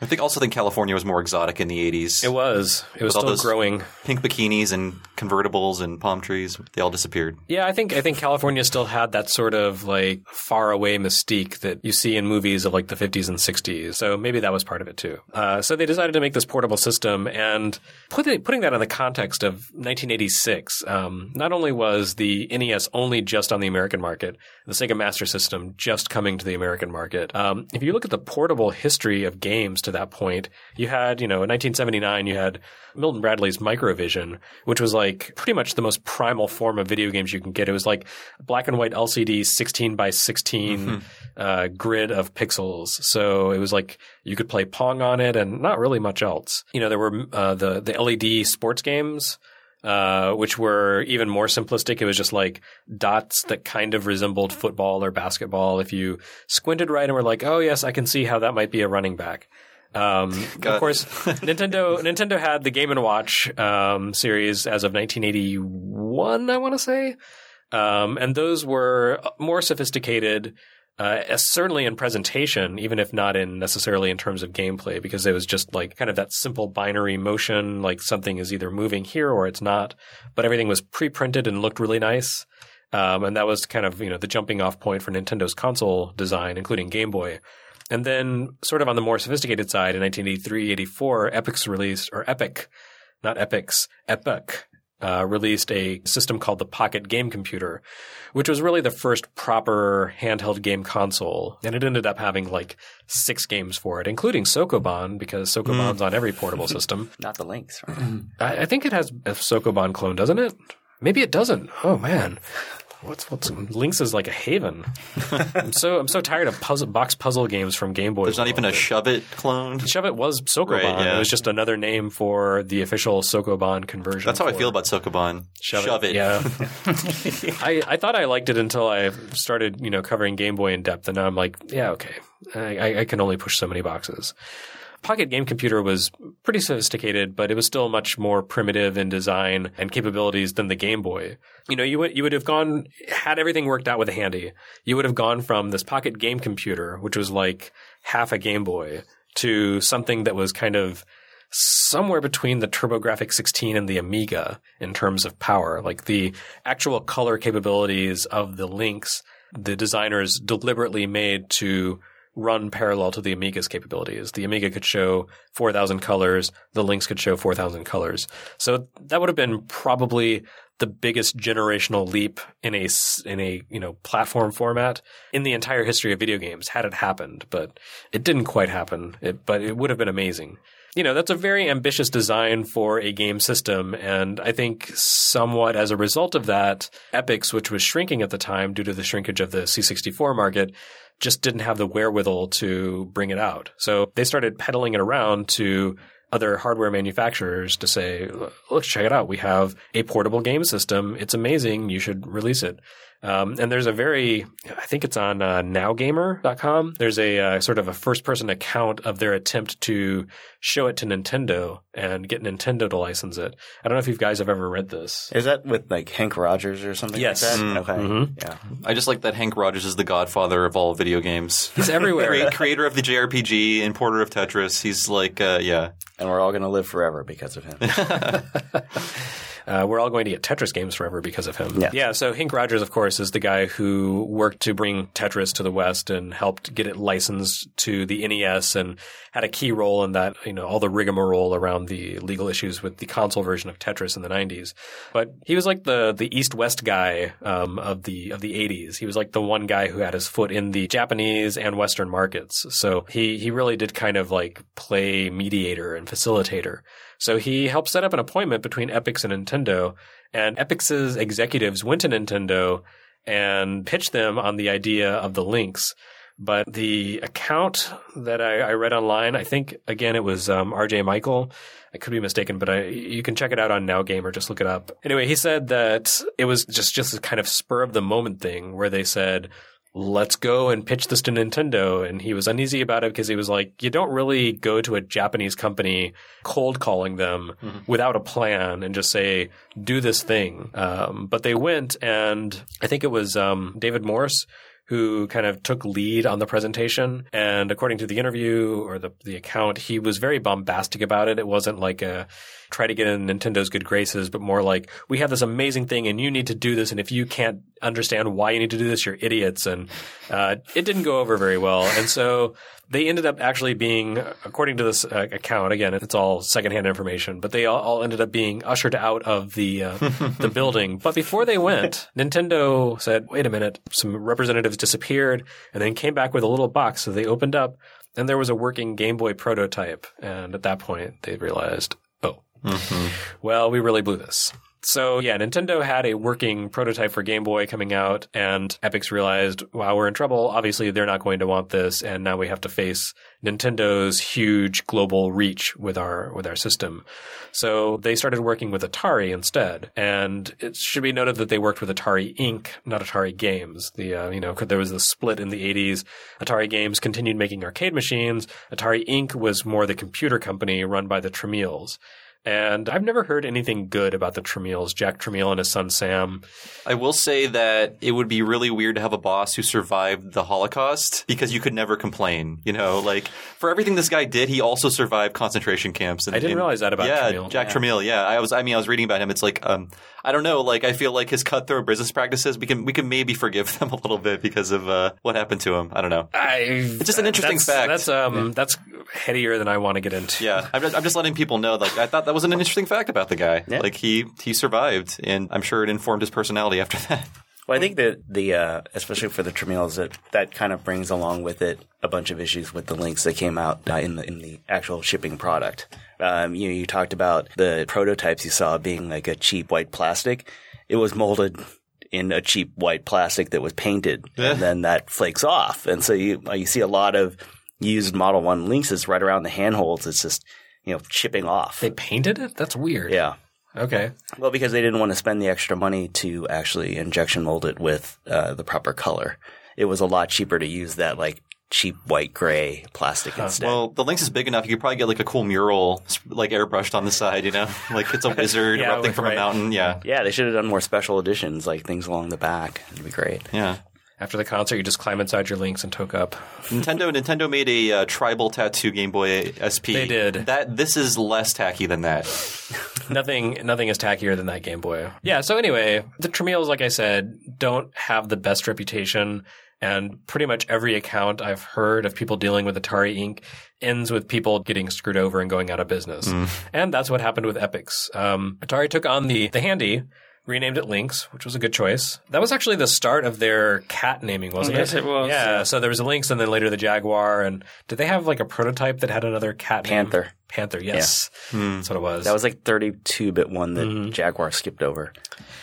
Speaker 4: I think California was more exotic in the 80s.
Speaker 2: It was still growing.
Speaker 4: Pink bikinis and convertibles and palm trees, they all disappeared.
Speaker 2: Yeah, I think California still had that sort of like far away mystique that you see in movies of like the 50s and 60s. So maybe that was part of it too. So they decided to make this portable system, and putting that in the context of 1986, not only was the NES only just on the American market, the Sega Master System just coming to the American market. If you look at the portable history of games to that point, you had, in 1979, you had Milton Bradley's Microvision, which was like pretty much the most primal form of video games you can get. It was like black and white LCD 16 by 16 grid of pixels. So it was like you could play Pong on it and not really much else. There were the LED sports games, which were even more simplistic. It was just like dots that kind of resembled football or basketball. If you squinted right and were like, oh yes, I can see how that might be a running back. Of course, Nintendo had the Game & Watch series as of 1981, I want to say. And those were more sophisticated, certainly in presentation, even if not necessarily in terms of gameplay, because it was just like kind of that simple binary motion, like something is either moving here or it's not. But everything was pre-printed and looked really nice. And that was kind of, the jumping off point for Nintendo's console design, including Game Boy. And then sort of on the more sophisticated side, in 1983-84, Epic released a system called the Pocket Game Computer, which was really the first proper handheld game console. And it ended up having like 6 games for it, including Sokoban, because Sokoban's on every portable system.
Speaker 3: Not the Lynx, right?
Speaker 2: I think it has a Sokoban clone, doesn't it? Maybe it doesn't. Oh, man. What's Lynx is like a haven. I'm so tired of box puzzle games from Game Boy.
Speaker 4: There's not even a Shove-It clone.
Speaker 2: Shove-It was Sokoban.
Speaker 4: Right, yeah.
Speaker 2: It was just another name for the official Sokoban conversion.
Speaker 4: That's how I feel about Sokoban. Shove-It.
Speaker 2: Yeah. I thought I liked it until I started, covering Game Boy in depth, and now I'm like, yeah, okay. I can only push so many boxes. Pocket Game Computer was pretty sophisticated, but it was still much more primitive in design and capabilities than the Game Boy. You would have gone, had everything worked out with a handy, you would have gone from this Pocket Game Computer, which was like half a Game Boy, to something that was kind of somewhere between the TurboGrafx 16 and the Amiga in terms of power. Like the actual color capabilities of the Lynx, the designers deliberately made to run parallel to the Amiga's capabilities. The Amiga could show 4,000 colors. The Lynx could show 4,000 colors. So that would have been probably the biggest generational leap in a platform format in the entire history of video games had it happened. But it didn't quite happen. But it would have been amazing. That's a very ambitious design for a game system, and I think somewhat as a result of that, Epix, which was shrinking at the time due to the shrinkage of the C64 market, just didn't have the wherewithal to bring it out. So they started peddling it around to other hardware manufacturers to say, look, check it out. We have a portable game system. It's amazing. You should release it. And there's I think it's on nowgamer.com. There's a sort of a first-person account of their attempt to show it to Nintendo and get Nintendo to license it. I don't know if you guys have ever read this.
Speaker 3: Is that with like Hank Rogers or something
Speaker 2: yes.
Speaker 3: like that? Okay.
Speaker 2: Mm-hmm.
Speaker 3: Yeah.
Speaker 4: I just like that Hank Rogers is the godfather of all video games.
Speaker 2: He's everywhere.
Speaker 4: Creator of the JRPG, importer of Tetris. He's like, yeah.
Speaker 3: And we're all going to live forever because of him.
Speaker 2: We're all going to get Tetris games forever because of him.
Speaker 3: Yeah.
Speaker 2: So Hank Rogers, of course, is the guy who worked to bring Tetris to the West and helped get it licensed to the NES and had a key role in that, all the rigmarole around the legal issues with the console version of Tetris in the 90s. But he was like the East-West guy of the 80s. He was like the one guy who had his foot in the Japanese and Western markets. So he really did kind of like play mediator and facilitator. So he helped set up an appointment between Epix and Nintendo, and Epix's executives went to Nintendo and pitched them on the idea of the Lynx. But the account that I read online, I think, again, it was RJ Michael. I could be mistaken, but you can check it out on NowGamer. Just look it up. Anyway, he said that it was just a kind of spur-of-the-moment thing where they said, let's go and pitch this to Nintendo. And he was uneasy about it because he was like, you don't really go to a Japanese company cold calling them without a plan and just say, do this thing. But they went, and I think it was David Morse who kind of took lead on the presentation. And according to the interview or the account, he was very bombastic about it. It wasn't like a try to get in Nintendo's good graces, but more like, we have this amazing thing and you need to do this. And if you can't understand why you need to do this, you're idiots. And it didn't go over very well. And so they ended up actually being, according to this account, again, it's all secondhand information, but they all ended up being ushered out of the building. But before they went, Nintendo said, wait a minute, some representatives disappeared and then came back with a little box. So they opened up and there was a working Game Boy prototype. And at that point, they realized, well, we really blew this. So yeah, Nintendo had a working prototype for Game Boy coming out, and Epyx realized, wow, we're in trouble. Obviously, they're not going to want this, and now we have to face Nintendo's huge global reach with our system. So they started working with Atari instead, and it should be noted that they worked with Atari Inc., not Atari Games. There was a split in the 80s. Atari Games continued making arcade machines. Atari Inc. was more the computer company run by the Tramiels. And I've never heard anything good about the Tramiels, Jack Tramiel and his son Sam.
Speaker 4: I will say that it would be really weird to have a boss who survived the Holocaust because you could never complain. Like for everything this guy did, he also survived concentration camps.
Speaker 2: I didn't realize that about Tramiel.
Speaker 4: Jack Tramiel. Yeah, I was reading about him. It's like I don't know. Like I feel like his cutthroat business practices, we can maybe forgive them a little bit because of what happened to him. I don't know. It's just an interesting fact.
Speaker 2: That's headier than I want to get into.
Speaker 4: Yeah, I'm just letting people know. Like I thought that was an interesting fact about the guy. Yeah. Like he survived, and I'm sure it informed his personality after that.
Speaker 3: Well, I think that especially for the Tramiels, that kind of brings along with it a bunch of issues with the Lynx that came out in the actual shipping product. You talked about the prototypes you saw being like a cheap white plastic. It was molded in a cheap white plastic that was painted, and then that flakes off. And so you see a lot of used Model 1 Lynxes right around the handholds. It's just chipping off.
Speaker 2: They painted it? That's weird.
Speaker 3: Yeah.
Speaker 2: Okay.
Speaker 3: Well, because they didn't want to spend the extra money to actually injection mold it with the proper color. It was a lot cheaper to use that like cheap white gray plastic instead.
Speaker 4: Well, the Lynx is big enough. You could probably get like a cool mural like airbrushed on the side, like it's a wizard erupting from a mountain. Yeah.
Speaker 3: Yeah, they should have done more special editions, like things along the back. It'd be great.
Speaker 4: Yeah.
Speaker 2: After the concert, you just climb inside your Lynx and toke up.
Speaker 4: Nintendo made a tribal tattoo Game Boy SP.
Speaker 2: They did.
Speaker 4: This is less tacky than that.
Speaker 2: Nothing is tackier than that Game Boy. Yeah, so anyway, the Tramiels, like I said, don't have the best reputation. And pretty much every account I've heard of people dealing with Atari Inc. ends with people getting screwed over and going out of business. And that's what happened with Epyx. Atari took on the Handy, renamed it Lynx, which was a good choice. That was actually the start of their cat naming, wasn't it?
Speaker 5: Yes, it was.
Speaker 2: Yeah, so there was a Lynx and then later the Jaguar. And did they have like a prototype that had another cat
Speaker 3: Panther.
Speaker 2: name? Panther, yes. Yeah. That's what it was.
Speaker 3: That was like 32-bit one that Jaguar skipped over.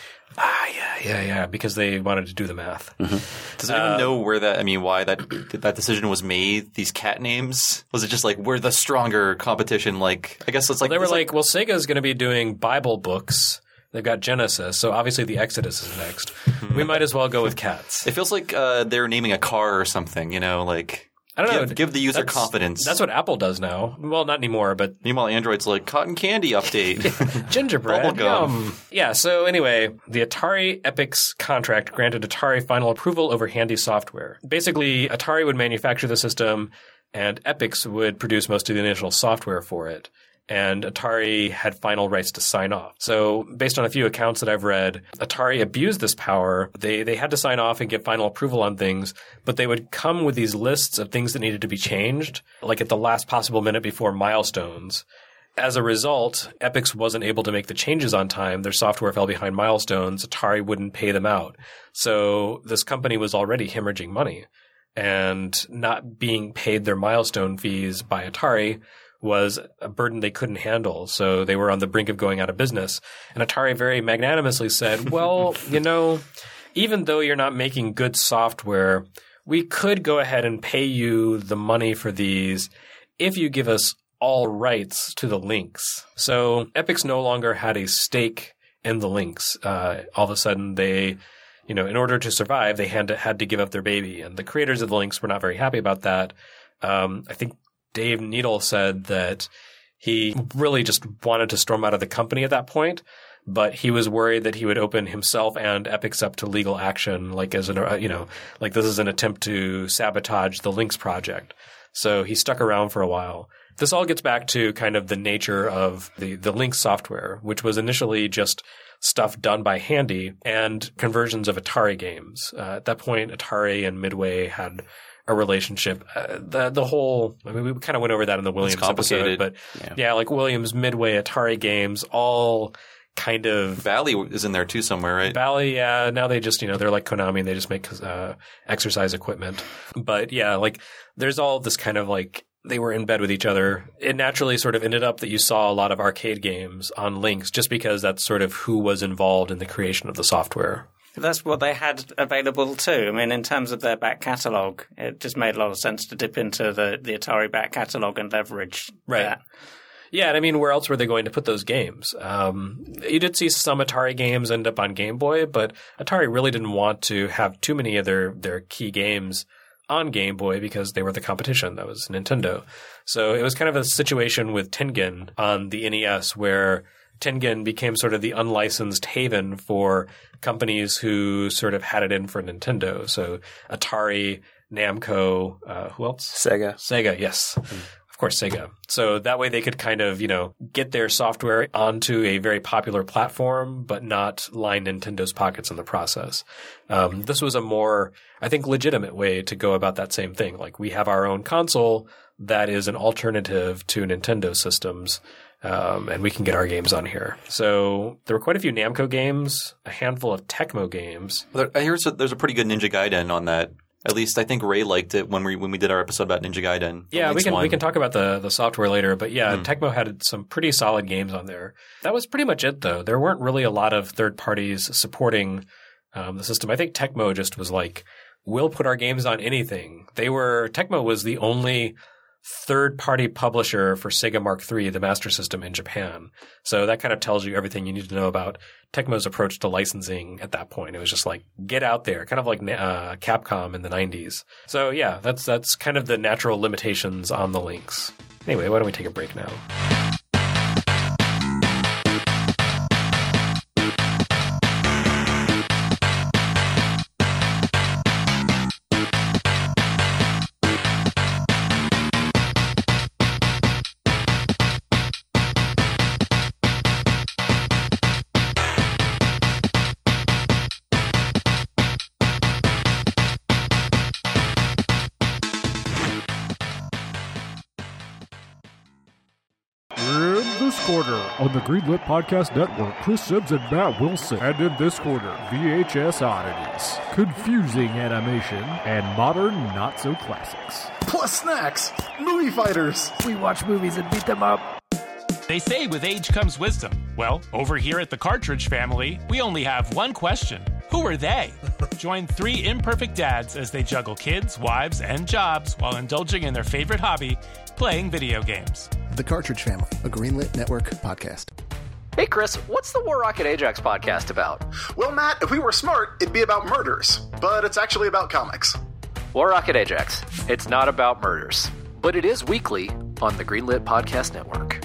Speaker 2: Yeah, because they wanted to do the math.
Speaker 4: Does anyone know why that decision was made, these cat names? Was it just like, we're the stronger competition? Like, I guess it's like...
Speaker 2: Well, they were like, Sega's going to be doing Bible books. They've got Genesis, so obviously the Exodus is next. We might as well go with cats.
Speaker 4: It feels like they're naming a car or something, like...
Speaker 2: I don't know.
Speaker 4: Give the user confidence.
Speaker 2: That's what Apple does now. Well, not anymore, but...
Speaker 4: Meanwhile, Android's like, cotton candy update.
Speaker 2: Gingerbread.
Speaker 4: Bubblegum.
Speaker 2: Yeah, so anyway, the Atari Epyx contract granted Atari final approval over Handy software. Basically, Atari would manufacture the system, and Epyx would produce most of the initial software for it. And Atari had final rights to sign off. So based on a few accounts that I've read, Atari abused this power. They had to sign off and get final approval on things, but they would come with these lists of things that needed to be changed, like at the last possible minute before milestones. As a result, Epyx wasn't able to make the changes on time. Their software fell behind milestones. Atari wouldn't pay them out. So this company was already hemorrhaging money. And not being paid their milestone fees by Atari was a burden they couldn't handle. So they were on the brink of going out of business. And Atari very magnanimously said, well, even though you're not making good software, we could go ahead and pay you the money for these if you give us all rights to the Lynx. So Epyx no longer had a stake in the Lynx. All of a sudden they, in order to survive, they had to give up their baby. And the creators of the Lynx were not very happy about that. I think Dave Needle said that he really just wanted to storm out of the company at that point. but he was worried that he would open himself and Epyx up to legal action, like as an like this is an attempt to sabotage the Lynx project. So he stuck around for a while. This all gets back to kind of the nature of the Lynx software, which was initially just stuff done by Handy and conversions of Atari games. At that point, Atari and Midway had a relationship. The whole, I mean, we kind of went over that in the Williams episode, but yeah, like Williams, Midway, Atari games, all kind of.
Speaker 4: Bally is in there too somewhere, right?
Speaker 2: Bally, yeah. Now they just, they're like Konami and they just make exercise equipment. But yeah, like there's all this kind of like, they were in bed with each other. It naturally sort of ended up that you saw a lot of arcade games on Lynx just because that's sort of who was involved in the creation of the software.
Speaker 5: That's what they had available too. I mean, in terms of their back catalogue, it just made a lot of sense to dip into the Atari back catalogue and leverage that.
Speaker 2: Yeah, and I mean, where else were they going to put those games? You did see some Atari games end up on Game Boy, but Atari really didn't want to have too many of their key games on Game Boy because they were the competition. That was Nintendo. So it was kind of a situation with Tengen on the NES where Tengen became sort of the unlicensed haven for companies who sort of had it in for Nintendo. So Atari, Namco, who else? Sega, yes. Of course, Sega. So that way they could kind of, get their software onto a very popular platform, but not line Nintendo's pockets in the process. This was a more, I think, legitimate way to go about that same thing. Like we have our own console that is an alternative to Nintendo systems. And we can get our games on here. So there were quite a few Namco games, a handful of Tecmo games.
Speaker 4: I hear there's a pretty good Ninja Gaiden on that. At least I think Ray liked it when we did our episode about Ninja Gaiden.
Speaker 2: Yeah, we can talk about the software later. But yeah, Tecmo had some pretty solid games on there. That was pretty much it, though. There weren't really a lot of third parties supporting the system. I think Tecmo just was like, we'll put our games on anything. Tecmo was the only third-party publisher for Sega Mark III, the Master System in Japan. So that kind of tells you everything you need to know about Tecmo's approach to licensing at that point. It was just like, get out there, kind of like Capcom in the 90s. So yeah, that's kind of the natural limitations on the Lynx. Anyway, why don't we take a break now?
Speaker 6: Quarter on the Greenlit Podcast Network, Chris Sims and Matt Wilson. And in this quarter, VHS oddities, confusing animation, and modern not-so-classics.
Speaker 7: Plus snacks, movie fighters.
Speaker 8: We watch movies and beat them up.
Speaker 9: They say with age comes wisdom. Well, over here at the Cartridge Family, we only have one question. Who are they? Join three imperfect dads as they juggle kids, wives, and jobs while indulging in their favorite hobby, playing video games.
Speaker 7: The Cartridge Family, a Greenlit Network podcast.
Speaker 8: Hey, Chris, what's the War Rocket Ajax podcast about?
Speaker 10: Well, Matt, if we were smart, it'd be about murders, but it's actually about comics.
Speaker 8: War Rocket Ajax. It's not about murders, but it is weekly on the Greenlit Podcast Network.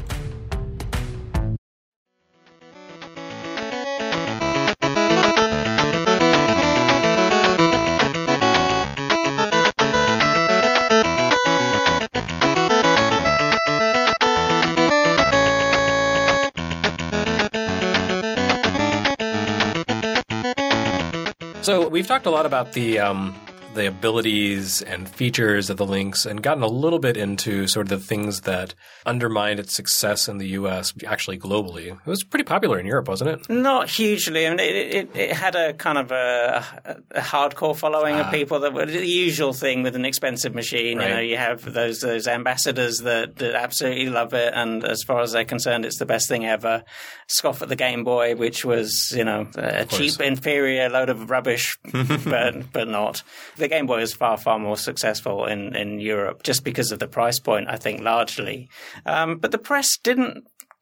Speaker 2: So we've talked a lot about the abilities and features of the Lynx and gotten a little bit into sort of the things that undermined its success in the U.S., actually globally. It was pretty popular in Europe, wasn't it?
Speaker 5: Not hugely. I mean, it had a kind of a hardcore following of people that were the usual thing with an expensive machine.
Speaker 2: Right.
Speaker 5: You have those ambassadors that absolutely love it, and as far as they're concerned, it's the best thing ever. Scoff at the Game Boy, which was, a cheap, inferior load of rubbish, but not. The Game Boy is far, far more successful in Europe just because of the price point, I think, largely. But the press didn't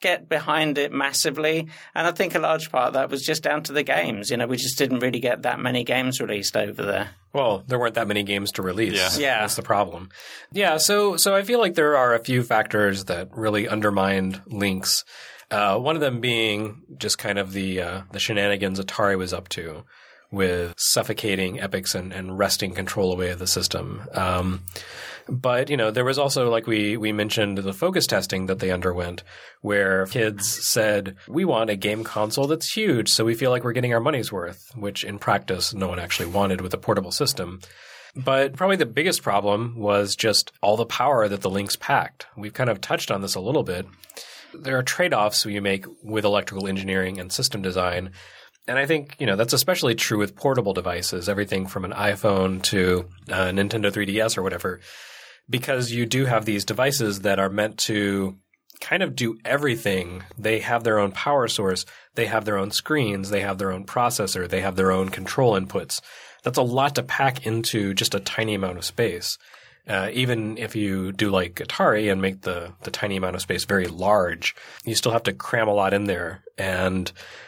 Speaker 5: get behind it massively. And I think a large part of that was just down to the games. We just didn't really get that many games released over there.
Speaker 2: Well, there weren't that many games to release.
Speaker 5: Yeah.
Speaker 2: That's the problem. Yeah, so I feel like there are a few factors that really undermined Lynx. One of them being just kind of the shenanigans Atari was up to with suffocating epics and wresting control away of the system. But, there was also, like we mentioned, the focus testing that they underwent, where kids said, we want a game console that's huge, so we feel like we're getting our money's worth, which in practice no one actually wanted with a portable system. But probably the biggest problem was just all the power that the Lynx packed. We've kind of touched on this a little bit. There are trade-offs you make with electrical engineering and system design. And I think, that's especially true with portable devices, everything from an iPhone to a Nintendo 3DS or whatever, because you do have these devices that are meant to kind of do everything. They have their own power source. They have their own screens. They have their own processor. They have their own control inputs. That's a lot to pack into just a tiny amount of space. Even if you do like Atari and make the tiny amount of space very large, you still have to cram a lot in there. And,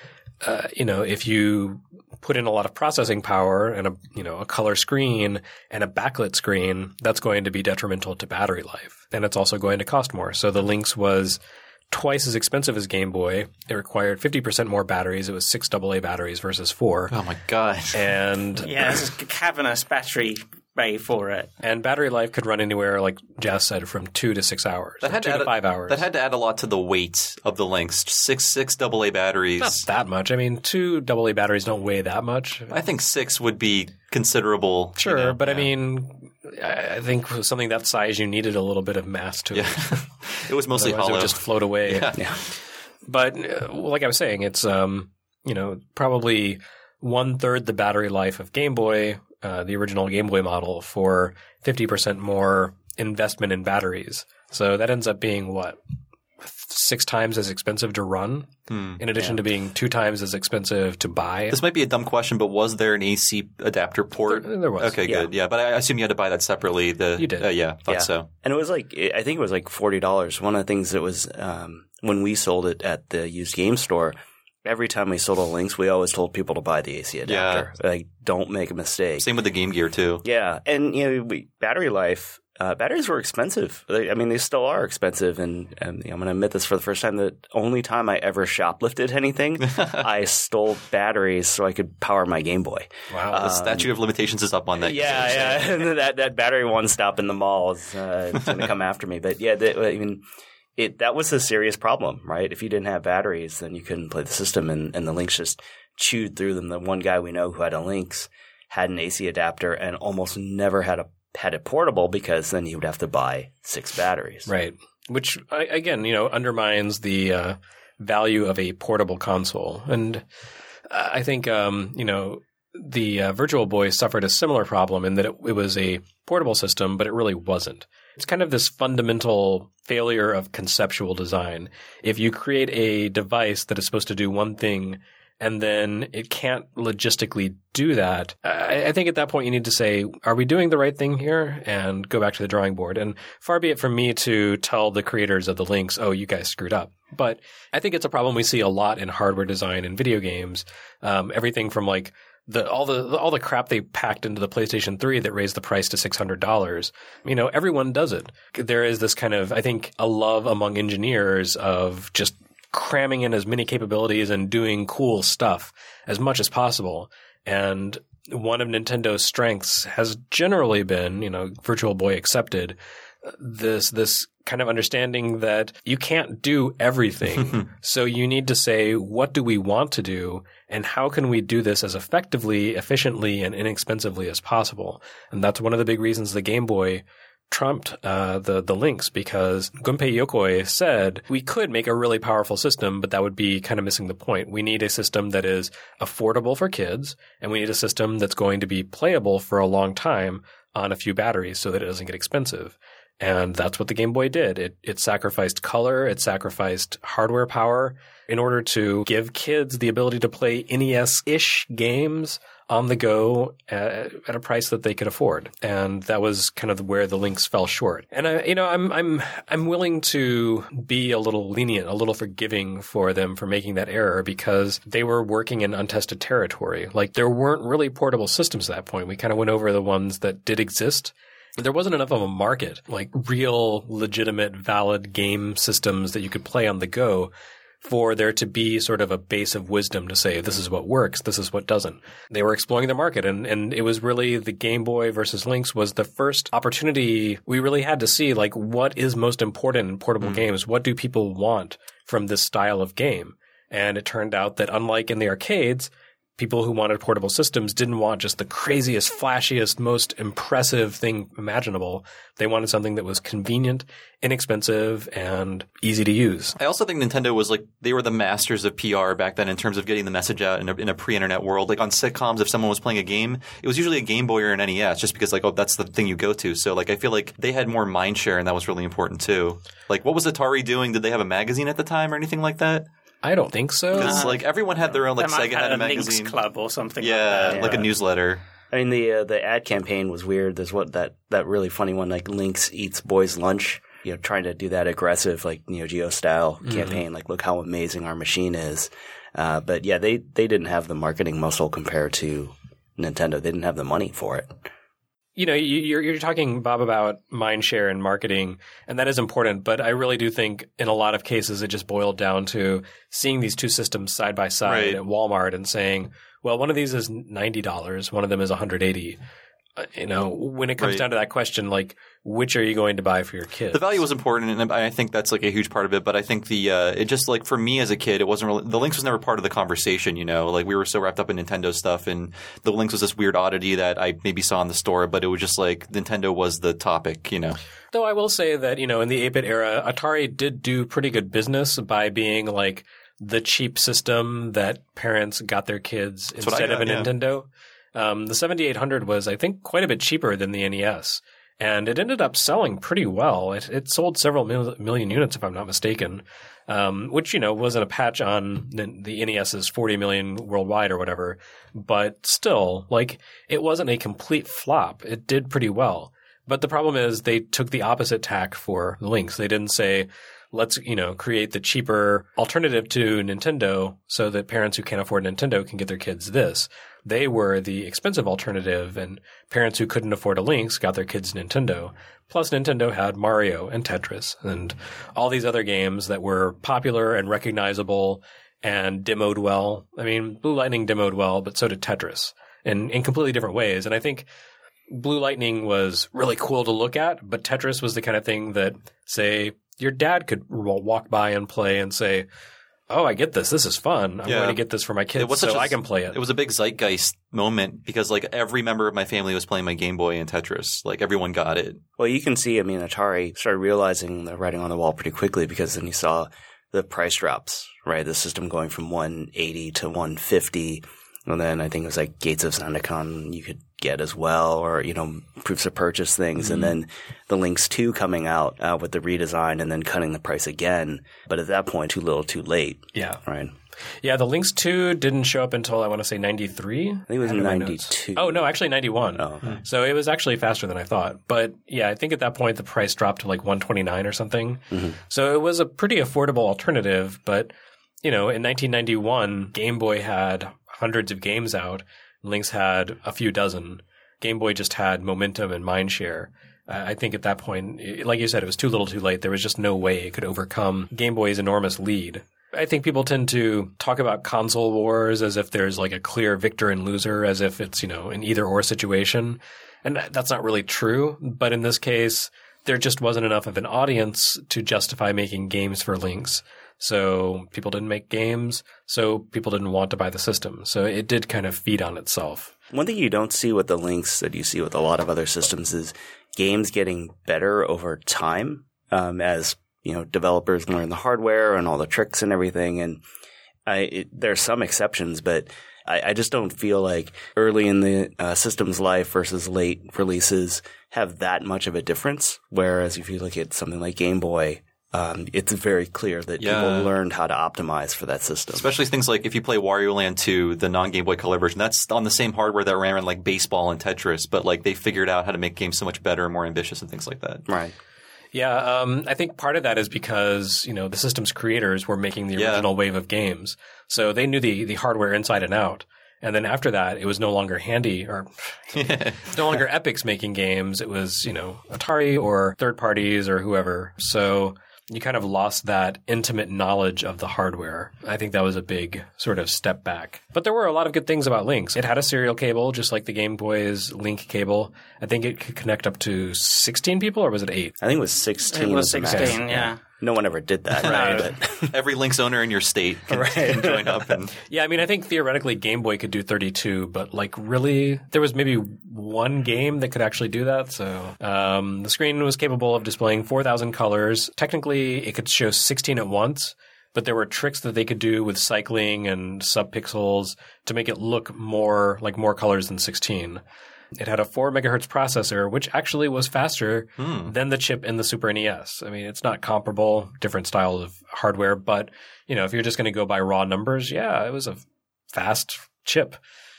Speaker 2: if you put in a lot of processing power and a color screen and a backlit screen, that's going to be detrimental to battery life. And it's also going to cost more. So the Lynx was twice as expensive as Game Boy. It required 50% more batteries. It was 6 AA batteries versus 4.
Speaker 4: Oh my God.
Speaker 2: And
Speaker 5: yeah, it's a cavernous battery bay for it.
Speaker 2: And battery life could run anywhere, like Jazz said, from 2 to 6 hours.
Speaker 4: That had
Speaker 2: 2 to 5 hours.
Speaker 4: That had to add a lot to the weight of the Lynx. Six AA batteries.
Speaker 2: Not that much. I mean, 2 AA batteries don't weigh that much.
Speaker 4: I think 6 would be considerable.
Speaker 2: Sure, but I mean, I think with something that size, you needed a little bit of mass to it.
Speaker 4: It was mostly
Speaker 2: Otherwise
Speaker 4: hollow.
Speaker 2: It would just float away.
Speaker 3: Yeah.
Speaker 2: But like I was saying, it's probably 1/3 the battery life of Game Boy, the original Game Boy model, for 50% more investment in batteries. So that ends up being 6 times as expensive to run, in addition to being 2 times as expensive to buy.
Speaker 4: This might be a dumb question, but was there an AC adapter port?
Speaker 2: There was.
Speaker 4: Okay, good. Yeah, but I assume you had to buy that separately.
Speaker 2: You did.
Speaker 4: Thought so.
Speaker 3: And it was I think it was like $40. One of the things that was when we sold it at the used game store, every time we sold a Lynx, we always told people to buy the AC adapter. Like, don't make a mistake.
Speaker 4: Same with the Game Gear too.
Speaker 3: Yeah, and battery life. Batteries were expensive. They still are expensive. And I'm going to admit this for the first time. The only time I ever shoplifted anything, I stole batteries so I could power my Game Boy.
Speaker 4: Wow, the statute of limitations is up on that.
Speaker 3: Yeah. And that battery one stop in the mall is going to come after me. But yeah, that was a serious problem, right? If you didn't have batteries, then you couldn't play the system, and the Lynx just chewed through them. The one guy we know who had a Lynx had an AC adapter and almost never had it portable, because then you would have to buy 6 batteries.
Speaker 2: Right. Which, again, undermines the value of a portable console. And I think, the Virtual Boy suffered a similar problem in that it was a portable system, but it really wasn't. It's kind of this fundamental failure of conceptual design. If you create a device that is supposed to do one thing and then it can't logistically do that, I think at that point you need to say, are we doing the right thing here? And go back to the drawing board. And far be it from me to tell the creators of the Lynx, oh, you guys screwed up. But I think it's a problem we see a lot in hardware design in video games. Everything from like all the crap they packed into the PlayStation 3 that raised the price to $600. Everyone does it. There is this kind of, I think, a love among engineers of just cramming in as many capabilities and doing cool stuff as much as possible. And one of Nintendo's strengths has generally been, Virtual Boy accepted, this kind of understanding that you can't do everything. So you need to say, what do we want to do? And how can we do this as effectively, efficiently, and inexpensively as possible? And that's one of the big reasons the Game Boy trumped the Lynx, because Gunpei Yokoi said we could make a really powerful system, but that would be kind of missing the point. We need a system that is affordable for kids, and we need a system that's going to be playable for a long time on a few batteries so that it doesn't get expensive. And that's what the Game Boy did. It sacrificed color, it sacrificed hardware power in order to give kids the ability to play NES-ish games on the go at a price that they could afford. And that was kind of where the Lynx fell short. And I'm willing to be a little lenient, a little forgiving for them for making that error because they were working in untested territory. Like there weren't really portable systems at that point. We kind of went over the ones that did exist. There wasn't enough of a market, like real, legitimate, valid game systems that you could play on the go for there to be sort of a base of wisdom to say, this is what works, this is what doesn't. They were exploring the market, and it was really the Game Boy versus Lynx was the first opportunity we really had to see, like, what is most important in portable games? What do people want from this style of game? And it turned out that unlike in the arcades, people who wanted portable systems didn't want just the craziest, flashiest, most impressive thing imaginable. They wanted something that was convenient, inexpensive, and easy to use.
Speaker 4: I also think Nintendo was like, they were the masters of PR back then in terms of getting the message out in a pre-internet world. Like on sitcoms, if someone was playing a game, it was usually a Game Boy or an NES just because like, oh, that's the thing you go to. So like, I feel like they had more mind share and that was really important too. Like what was Atari doing? Did they have a magazine at the time or anything like that?
Speaker 2: I don't think so.
Speaker 4: Because like everyone had their own, like Sega had a magazine.
Speaker 5: Lynx Club or something
Speaker 4: like a newsletter.
Speaker 3: I mean, the ad campaign was weird. There's that really funny one, like Lynx eats boys' lunch, trying to do that aggressive, like Neo Geo style campaign. Like, look how amazing our machine is. But yeah, they didn't have the marketing muscle compared to Nintendo. They didn't have the money for it.
Speaker 2: You're talking, Bob, about mindshare and marketing, and that is important. But I really do think in a lot of cases it just boiled down to seeing these two systems side by side at Walmart and saying, well, one of these is $90, one of them is $180. When it comes down to that question, like, which are you going to buy for your kids?
Speaker 4: The value was important, and I think that's like a huge part of it. But I think it just like for me as a kid, it wasn't really – the Lynx was never part of the conversation, Like we were so wrapped up in Nintendo stuff, and the Lynx was this weird oddity that I maybe saw in the store, but it was just like Nintendo was the topic,
Speaker 2: Though I will say that, in the 8-bit era, Atari did do pretty good business by being like the cheap system that parents got their kids instead of a Nintendo. The 7800 was, I think, quite a bit cheaper than the NES, and it ended up selling pretty well. It sold several million units, if I'm not mistaken, which, wasn't a patch on the NES's 40 million worldwide or whatever, but still, like, it wasn't a complete flop. It did pretty well. But the problem is they took the opposite tack for the Lynx. They didn't say, let's, create the cheaper alternative to Nintendo so that parents who can't afford Nintendo can get their kids this. They were the expensive alternative, and parents who couldn't afford a Lynx got their kids Nintendo. Plus, Nintendo had Mario and Tetris and all these other games that were popular and recognizable and demoed well. I mean, Blue Lightning demoed well, but so did Tetris in completely different ways. And I think Blue Lightning was really cool to look at, but Tetris was the kind of thing that, say, your dad could walk by and play and say, oh, I get this. This is fun. I'm going to get this for my kids so I can play it.
Speaker 4: It was a big zeitgeist moment because like every member of my family was playing my Game Boy and Tetris. Like everyone got it.
Speaker 3: Well, you can see, Atari started realizing the writing on the wall pretty quickly because then you saw the price drops, right? The system going from $180 to $150. And then I think it was like Gates of Zendikon you could get as well, or, proofs of purchase things. And then the Lynx 2 coming out with the redesign and then cutting the price again. But at that point, too little, too late.
Speaker 2: Yeah.
Speaker 3: Right.
Speaker 2: Yeah, the Lynx 2 didn't show up until, I want to say, 93.
Speaker 3: I think it was 92.
Speaker 2: Oh, no, actually 91.
Speaker 3: Oh, okay.
Speaker 2: So it was actually faster than I thought. But yeah, I think at that point the price dropped to like $129 or something. Mm-hmm. So it was a pretty affordable alternative. But, in 1991, Game Boy had hundreds of games out. Lynx had a few dozen. Game Boy just had momentum and mindshare. I think at that point, like you said, it was too little too late. There was just no way it could overcome Game Boy's enormous lead. I think people tend to talk about console wars as if there's like a clear victor and loser, as if it's, an either-or situation. And that's not really true. But in this case, there just wasn't enough of an audience to justify making games for Lynx. So people didn't make games, so people didn't want to buy the system. So it did kind of feed on itself.
Speaker 3: One thing you don't see with the Lynx that you see with a lot of other systems is games getting better over time as, developers learn the hardware and all the tricks and everything. And there's some exceptions, but I just don't feel like early in the system's life versus late releases have that much of a difference. Whereas if you look at something like Game Boy, it's very clear that people learned how to optimize for that system.
Speaker 4: Especially things like if you play Wario Land 2, the non-Game Boy Color version, that's on the same hardware that ran like baseball and Tetris, but like they figured out how to make games so much better and more ambitious and things like that.
Speaker 3: Right.
Speaker 2: Yeah, I think part of that is because, the system's creators were making the original wave of games. So they knew the hardware inside and out. And then after that, it was no longer handy or it's no longer Epic's making games. It was, Atari or third parties or whoever. So you kind of lost that intimate knowledge of the hardware. I think that was a big sort of step back. But there were a lot of good things about Lynx. It had a serial cable, just like the Game Boy's Link cable. I think it could connect up to 16 people, or was it 8?
Speaker 3: I think it was 16.
Speaker 5: It was 16, yeah.
Speaker 3: No one ever did that.
Speaker 2: Right.
Speaker 3: But
Speaker 4: Every Lynx owner in your state can join up. And
Speaker 2: yeah, I mean, I think theoretically Game Boy could do 32, but like really, there was maybe one game that could actually do that. So the screen was capable of displaying 4,000 colors. Technically, it could show 16 at once, but there were tricks that they could do with cycling and subpixels to make it look more like more colors than 16. It had a 4 megahertz processor, which actually was faster than the chip in the Super NES. I mean, it's not comparable, different styles of hardware, but, if you're just going to go by raw numbers, yeah, it was a fast chip.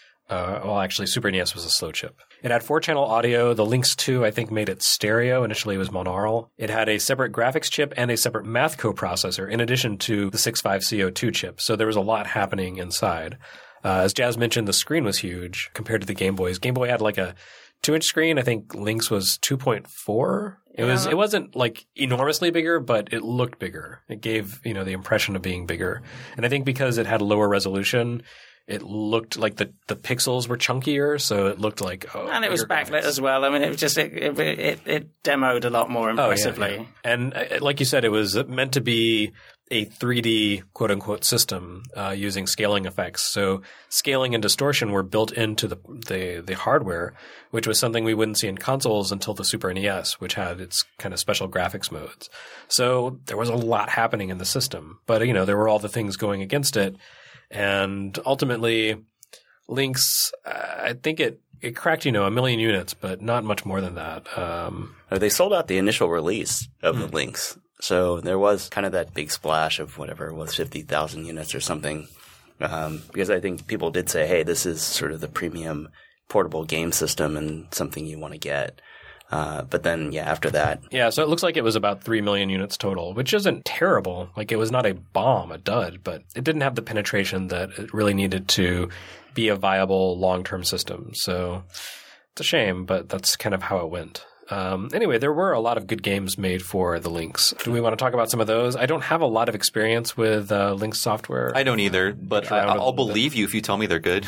Speaker 2: Well, actually, Super NES was a slow chip. It had 4-channel audio. The Lynx 2, I think, made it stereo. Initially, it was monaural. It had a separate graphics chip and a separate math coprocessor, in addition to the 65CO2 chip. So there was a lot happening inside. As Jazz mentioned, the screen was huge compared to the Game Boys. Game Boy had like a 2-inch screen. I think Lynx was 2.4. It wasn't like enormously bigger, but it looked bigger. It gave, the impression of being bigger. And I think because it had lower resolution, it looked like the pixels were chunkier, so it looked like
Speaker 5: and it was backlit as well. I mean, it was just it demoed a lot more impressively.
Speaker 2: Yeah. And like you said, it was meant to be a 3D quote unquote system using scaling effects. So scaling and distortion were built into the hardware, which was something we wouldn't see in consoles until the Super NES, which had its kind of special graphics modes. So there was a lot happening in the system, but there were all the things going against it. And ultimately, Lynx, I think it cracked, 1 million units, but not much more than that.
Speaker 3: They sold out the initial release of the Lynx. So there was kind of that big splash of whatever it was, 50,000 units or something. Because I think people did say, hey, this is sort of the premium portable game system and something you want to get. But then, after that.
Speaker 2: Yeah, so it looks like it was about 3 million units total, which isn't terrible. Like, it was not a bomb, a dud, but it didn't have the penetration that it really needed to be a viable long-term system. So it's a shame, but that's kind of how it went. Anyway, there were a lot of good games made for the Lynx. Do we want to talk about some of those? I don't have a lot of experience with Lynx software.
Speaker 4: I don't either, but I'll believe you if you tell me they're good.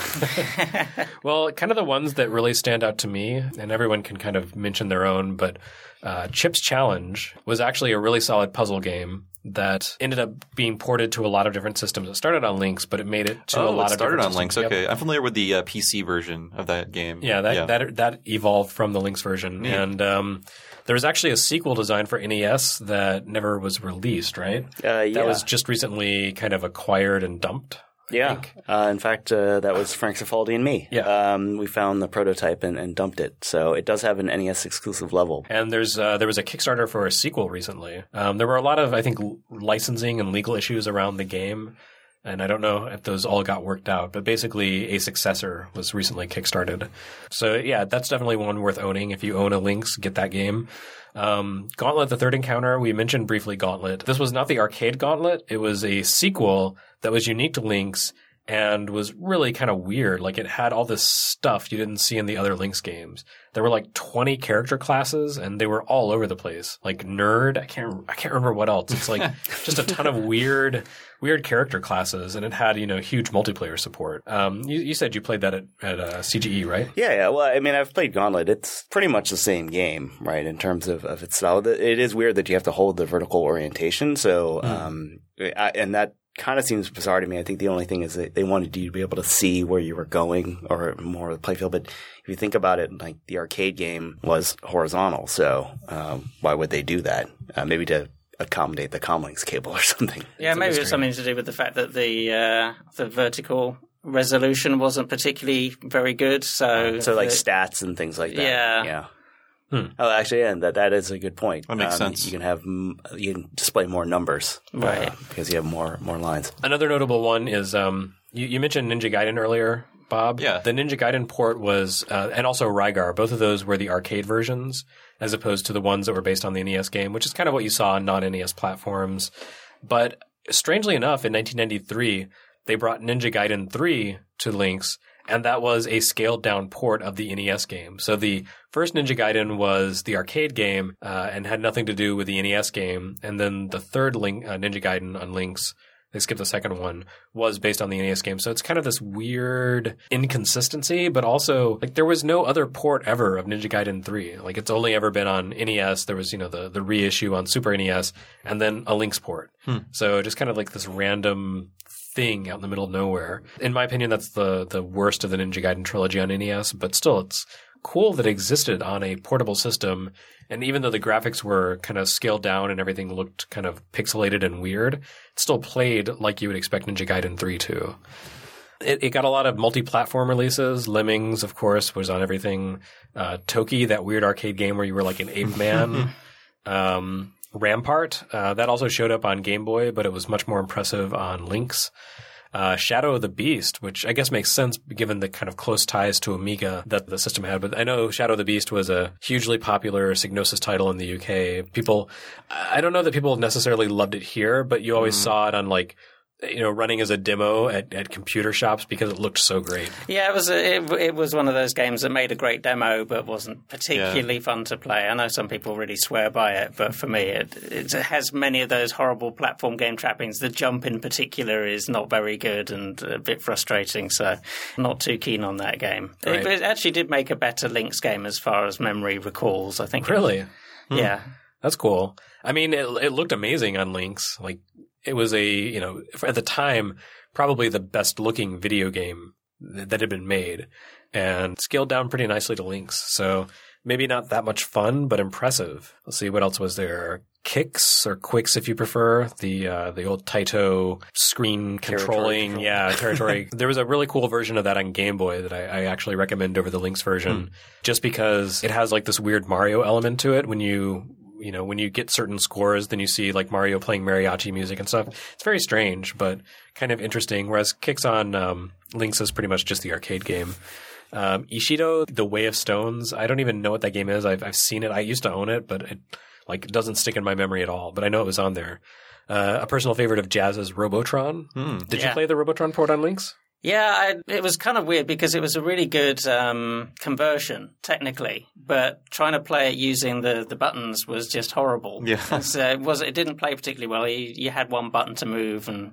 Speaker 2: Well, kind of the ones that really stand out to me, and everyone can kind of mention their own, but Chip's Challenge was actually a really solid puzzle game that ended up being ported to a lot of different systems. It started on Lynx, but it made it to a lot of different systems.
Speaker 4: Oh, it started on Lynx. Okay. Yep. I'm familiar with the PC version of that game.
Speaker 2: Yeah, that evolved from the Lynx version. Yeah. And there was actually a sequel designed for NES that never was released, right?
Speaker 3: Yeah.
Speaker 2: That was just recently kind of acquired and dumped.
Speaker 3: Yeah. In fact, that was Frank Cifaldi and me.
Speaker 2: Yeah.
Speaker 3: We found the prototype and dumped it. So it does have an NES exclusive level.
Speaker 2: And there was a Kickstarter for a sequel recently. There were a lot of, I think, licensing and legal issues around the game. And I don't know if those all got worked out, but basically a successor was recently kickstarted. So yeah, that's definitely one worth owning. If you own a Lynx, get that game. Gauntlet, the Third Encounter, we mentioned briefly Gauntlet. This was not the arcade Gauntlet. It was a sequel that was unique to Lynx and was really kind of weird. Like, it had all this stuff you didn't see in the other Lynx games. There were like 20 character classes, and they were all over the place. Like Nerd, I can't remember what else. It's like just a ton of weird character classes, and it had, huge multiplayer support. You said you played that at CGE, right?
Speaker 3: Yeah. Well, I mean, I've played Gauntlet. It's pretty much the same game, right, in terms of its style. It is weird that you have to hold the vertical orientation. So, and that kind of seems bizarre to me. I think the only thing is that they wanted you to be able to see where you were going or more of the playfield. But if you think about it, like the arcade game was horizontal. So why would they do that? Maybe to accommodate the Comlinks cable or something.
Speaker 5: Yeah, maybe it's something to do with the fact that the vertical resolution wasn't particularly very good. So
Speaker 3: like stats and things like that.
Speaker 5: Yeah.
Speaker 3: Oh, actually, and that is a good point.
Speaker 4: That makes sense.
Speaker 3: You can display more numbers,
Speaker 5: right?
Speaker 3: Because you have more lines.
Speaker 2: Another notable one is you mentioned Ninja Gaiden earlier, Bob.
Speaker 4: Yeah.
Speaker 2: The Ninja Gaiden port was, and also Rygar. Both of those were the arcade versions, as opposed to the ones that were based on the NES game, which is kind of what you saw on non-NES platforms. But strangely enough, in 1993, they brought Ninja Gaiden 3 to Lynx. And that was a scaled-down port of the NES game. So the first Ninja Gaiden was the arcade game and had nothing to do with the NES game. And then the third Ninja Gaiden on Lynx, they skipped the second one, was based on the NES game. So it's kind of this weird inconsistency, but also like there was no other port ever of Ninja Gaiden 3. Like it's only ever been on NES. There was, the reissue on Super NES and then a Lynx port. So just kind of like this random thing out in the middle of nowhere. In my opinion, that's the worst of the Ninja Gaiden trilogy on NES, but still it's cool that it existed on a portable system. And even though the graphics were kind of scaled down and everything looked kind of pixelated and weird, it still played like you would expect Ninja Gaiden 3 to. It got a lot of multi-platform releases. Lemmings, of course, was on everything. Toki, that weird arcade game where you were like an ape man. Rampart, that also showed up on Game Boy, but it was much more impressive on Lynx. Shadow of the Beast, which I guess makes sense given the kind of close ties to Amiga that the system had. But I know Shadow of the Beast was a hugely popular Psygnosis title in the UK. I don't know that people necessarily loved it here, but you always saw it on running as a demo at computer shops because it looked so great.
Speaker 5: Yeah, it was one of those games that made a great demo but wasn't particularly fun to play. I know some people really swear by it, but for me it has many of those horrible platform game trappings. The jump in particular is not very good and a bit frustrating, so I'm not too keen on that game.
Speaker 2: Right.
Speaker 5: It actually did make a better Lynx game as far as memory recalls, I think.
Speaker 2: Really?
Speaker 5: Yeah.
Speaker 2: That's cool. I mean, it looked amazing on Lynx. Like, it was at the time, probably the best looking video game that had been made and scaled down pretty nicely to Lynx. So maybe not that much fun, but impressive. Let's see, what else was there? Kicks or Quicks, if you prefer. The old Taito screen controlling. Territory. There was a really cool version of that on Game Boy that I actually recommend over the Lynx version just because it has like this weird Mario element to it when you get certain scores, then you see like Mario playing mariachi music and stuff. It's very strange, but kind of interesting. Whereas Kicks on Lynx is pretty much just the arcade game. Ishido, The Way of Stones. I don't even know what that game is. I've seen it. I used to own it, but it doesn't stick in my memory at all. But I know it was on there. A personal favorite of Jazz's Robotron. Did you play the Robotron port on Lynx?
Speaker 5: Yeah, it was kind of weird because it was a really good conversion, technically, but trying to play it using the buttons was just horrible.
Speaker 4: Yeah.
Speaker 5: So it didn't play particularly well. You had one button to move and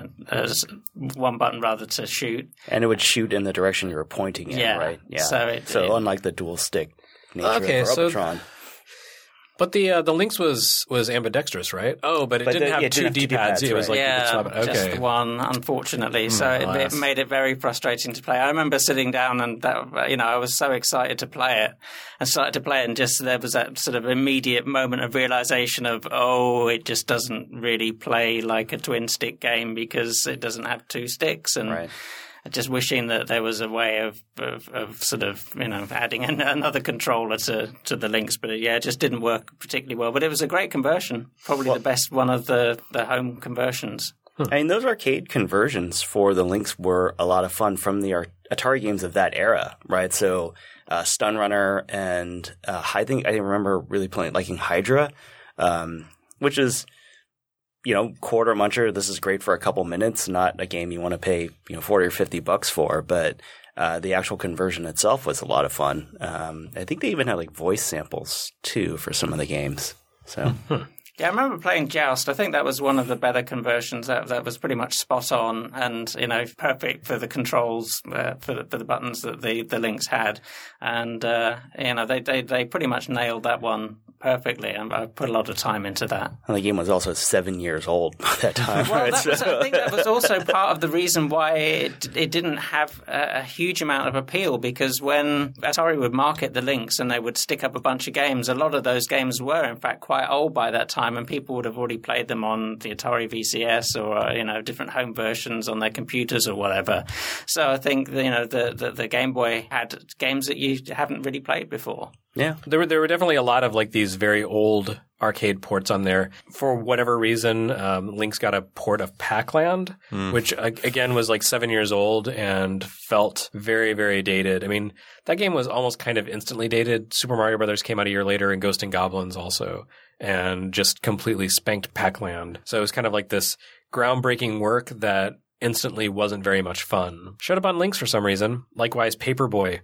Speaker 5: one button rather to shoot.
Speaker 3: And it would shoot in the direction you were pointing in, right? Yeah. So unlike the dual stick nature of Robotron.
Speaker 2: But the Lynx was ambidextrous, right? Oh, but it didn't have two D-pads. It was like
Speaker 5: just one, unfortunately. So it made it very frustrating to play. I remember sitting down and I was so excited to play it and started to play it, and just there was that sort of immediate moment of realization of it just doesn't really play like a twin stick game because it doesn't have two sticks and. Right. Just wishing that there was a way of sort of, adding another controller to the Lynx. But it just didn't work particularly well. But it was a great conversion, probably the best one of the home conversions.
Speaker 3: I mean, those arcade conversions for the Lynx were a lot of fun from the Atari games of that era, right? So Stun Runner and I think I remember really liking Hydra, which is – quarter muncher, this is great for a couple minutes, not a game you want to pay, $40 or $50 for, but the actual conversion itself was a lot of fun. I think they even had voice samples too for some of the games. So
Speaker 5: Yeah, I remember playing Joust. I think that was one of the better conversions. That was pretty much spot on and, perfect for the controls, for the buttons that the Lynx had. And, they pretty much nailed that one perfectly, and I put a lot of time into that.
Speaker 3: And the game was also 7 years old by that time.
Speaker 5: Well, I think that was also part of the reason why it didn't have a huge amount of appeal, because when Atari would market the Lynx and they would stick up a bunch of games, a lot of those games were, in fact, quite old by that time. time, and people would have already played them on the Atari VCS or different home versions on their computers or whatever. So I think the Game Boy had games that you haven't really played before.
Speaker 3: Yeah,
Speaker 2: there were definitely a lot of like these very old arcade ports on there. For whatever reason, Lynx got a port of Pac-Land, which again was like 7 years old and felt very, very dated. I mean, that game was almost kind of instantly dated. Super Mario Brothers came out a year later, and Ghosts and Goblins also, and just completely spanked Pac-Land. So it was kind of like this groundbreaking work that instantly wasn't very much fun. Showed up on Lynx for some reason. Likewise, Paperboy,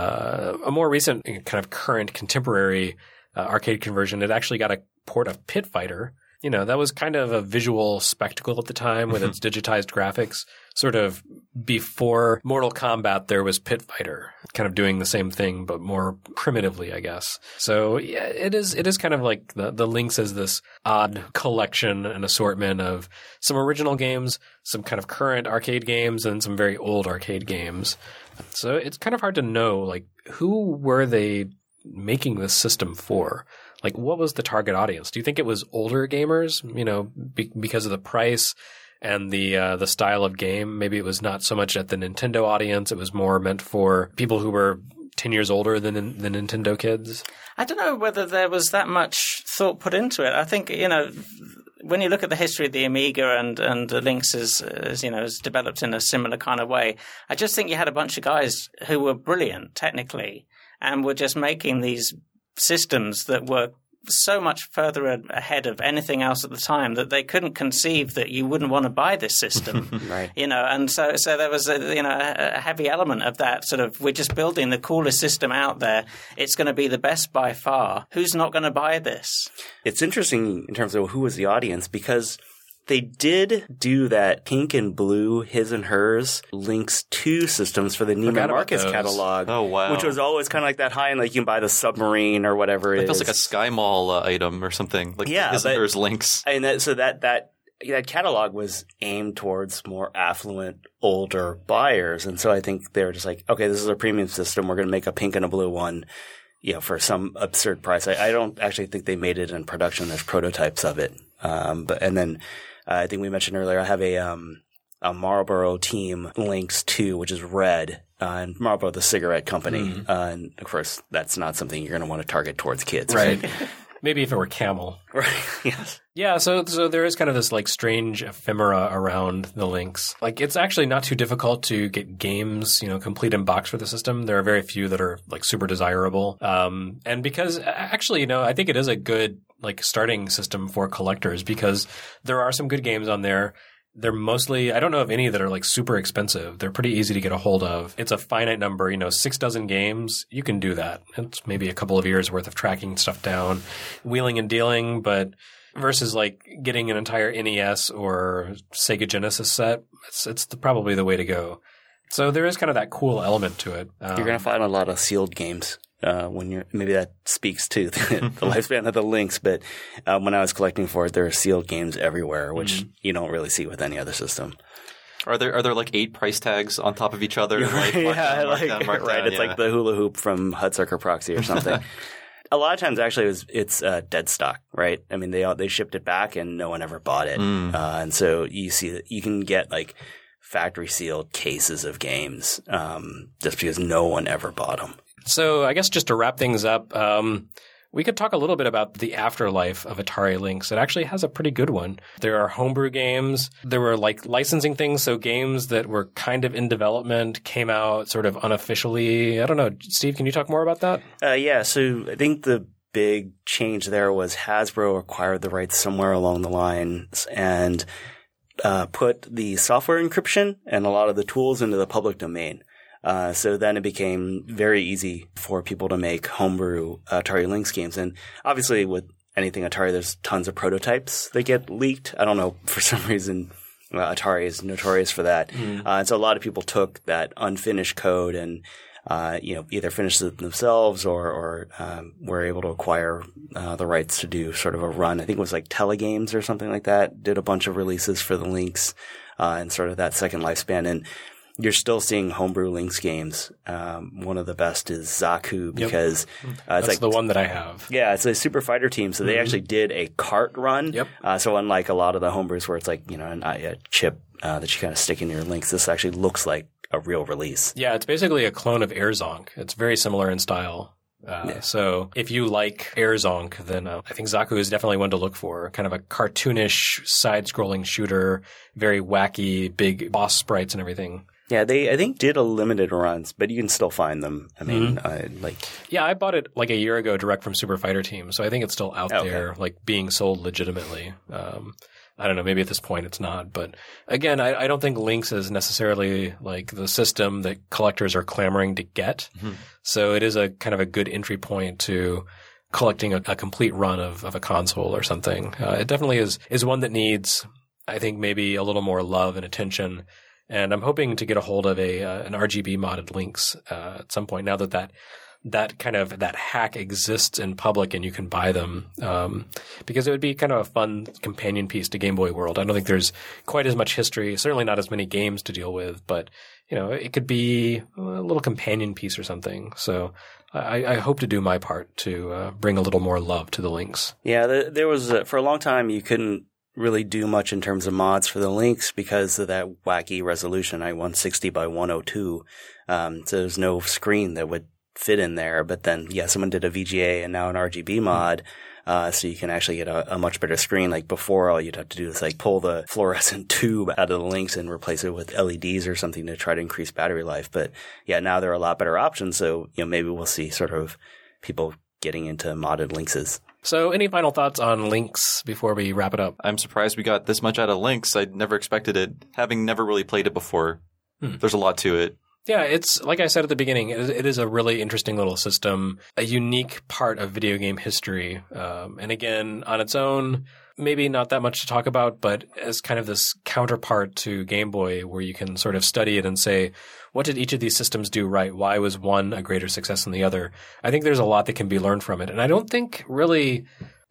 Speaker 2: a more recent kind of current contemporary arcade conversion. It actually got a port of Pit Fighter. That was kind of a visual spectacle at the time with its digitized graphics. Sort of before Mortal Kombat, there was Pit Fighter, kind of doing the same thing, but more primitively, I guess. So yeah, it is kind of like the Lynx is this odd collection and assortment of some original games, some kind of current arcade games, and some very old arcade games. So it's kind of hard to know, like, who were they making this system for? Like, what was the target audience? Do you think it was older gamers, because of the price and the style of game? Maybe it was not so much at the Nintendo audience. It was more meant for people who were 10 years older than the Nintendo kids. I
Speaker 5: don't know whether there was that much thought put into it. I think, when you look at the history of the Amiga and the Lynx is developed in a similar kind of way, I just think you had a bunch of guys who were brilliant technically and were just making these systems that were so much further ahead of anything else at the time that they couldn't conceive that you wouldn't want to buy this system.
Speaker 3: Right.
Speaker 5: And so there was a heavy element of that sort of, we're just building the coolest system out there. It's going to be the best by far. Who's not going to buy this?
Speaker 3: It's interesting in terms of who was the audience, because they did do that pink and blue his and hers Lynx 2 systems for the Neiman Marcus catalog.
Speaker 4: Oh, wow.
Speaker 3: Which was always kind of like that high-end, like you can buy the submarine or whatever it is.
Speaker 4: It feels like a Sky Mall item or something. Like his and hers Lynx.
Speaker 3: And that catalog was aimed towards more affluent, older buyers. And so I think they were just like, okay, this is a premium system. We're going to make a pink and a blue one, for some absurd price. I don't actually think they made it in production. There's prototypes of it. I think we mentioned earlier, I have a Marlboro Team Lynx 2, which is red, and Marlboro, the cigarette company. And of course, that's not something you're going to want to target towards kids.
Speaker 2: Right. Maybe if it were Camel.
Speaker 3: Right. Yes.
Speaker 2: Yeah. So there is kind of this like strange ephemera around the Lynx. Like, it's actually not too difficult to get games, complete in box for the system. There are very few that are like super desirable. And because actually, I think it is a good like starting system for collectors, because there are some good games on there. They're mostly, I don't know of any that are like super expensive. They're pretty easy to get a hold of. It's a finite number, 6 dozen games. You can do that. It's maybe a couple of years worth of tracking stuff down, wheeling and dealing, but versus like getting an entire NES or Sega Genesis set, it's probably the way to go. So there is kind of that cool element to it.
Speaker 3: You're going to find a lot of sealed games. Maybe that speaks to the lifespan of the Lynx, but when I was collecting for it, there are sealed games everywhere, which you don't really see with any other system.
Speaker 4: Are there like 8 price tags on top of each other?
Speaker 3: Like,
Speaker 4: mark down,
Speaker 3: right. It's like the hula hoop from Hudsucker Proxy or something. A lot of times, actually, it's dead stock, right? I mean, they shipped it back and no one ever bought it, and so you see that you can get like factory sealed cases of games just because no one ever bought them.
Speaker 2: So I guess just to wrap things up, we could talk a little bit about the afterlife of Atari Lynx. It actually has a pretty good one. There are homebrew games. There were like licensing things, so games that were kind of in development came out sort of unofficially. I don't know. Steve, can you talk more about that?
Speaker 3: Yeah, so I think the big change there was Hasbro acquired the rights somewhere along the lines and put the software encryption and a lot of the tools into the public domain. So then it became very easy for people to make homebrew Atari Lynx games. And obviously with anything Atari, there's tons of prototypes that get leaked. I don't know, for some reason, Atari is notorious for that. And so a lot of people took that unfinished code and, either finished it themselves or were able to acquire the rights to do sort of a run. I think it was like Telegames or something like that, did a bunch of releases for the Lynx and sort of that second lifespan. And you're still seeing homebrew Lynx games. One of the best is Zaku because
Speaker 2: That's
Speaker 3: it's like
Speaker 2: the one that I have.
Speaker 3: Yeah, it's a super fighter team, so they actually did a cart run.
Speaker 2: Yep.
Speaker 3: So unlike a lot of the homebrews where it's like, a chip that you kind of stick in your Lynx, this actually looks like a real release.
Speaker 2: Yeah, it's basically a clone of Airzonk. It's very similar in style. So if you like Airzonk, then I think Zaku is definitely one to look for. Kind of a cartoonish side-scrolling shooter, very wacky, big boss sprites and everything.
Speaker 3: Yeah, they I think did a limited runs, but you can still find them. I mean,
Speaker 2: Yeah, I bought it like a year ago direct from Super Fighter Team, so I think it's still out there, like being sold legitimately. I don't know, maybe at this point it's not. But again, I don't think Lynx is necessarily like the system that collectors are clamoring to get. So it is a kind of a good entry point to collecting a complete run of a console or something. It definitely is one that needs, I think, maybe a little more love and attention. And I'm hoping to get a hold of an RGB modded Lynx at some point now that hack exists in public and you can buy them, because it would be kind of a fun companion piece to Game Boy World. I don't think there's quite as much history, certainly not as many games to deal with, but it could be a little companion piece or something. So I hope to do my part to bring a little more love to the Lynx.
Speaker 3: Yeah, there was for a long time you couldn't really do much in terms of mods for the Lynx because of that wacky resolution, 160 by 102. So there's no screen that would fit in there, but then someone did a VGA and now an RGB mod, so you can actually get a much better screen. Like before, all you'd have to do is like pull the fluorescent tube out of the Lynx and replace it with LEDs or something to try to increase battery life. But now there are a lot better options. So maybe we'll see sort of people getting into modded Lynxes.
Speaker 2: So any final thoughts on Lynx before we wrap it up?
Speaker 4: I'm surprised we got this much out of Lynx. I never expected it, having never really played it before. There's a lot to it.
Speaker 2: Yeah, it's like I said at the beginning, it is a really interesting little system, a unique part of video game history. And again, on its own, maybe not that much to talk about, but as kind of this counterpart to Game Boy where you can sort of study it and say, what did each of these systems do right? Why was one a greater success than the other? I think there's a lot that can be learned from it. And I don't think really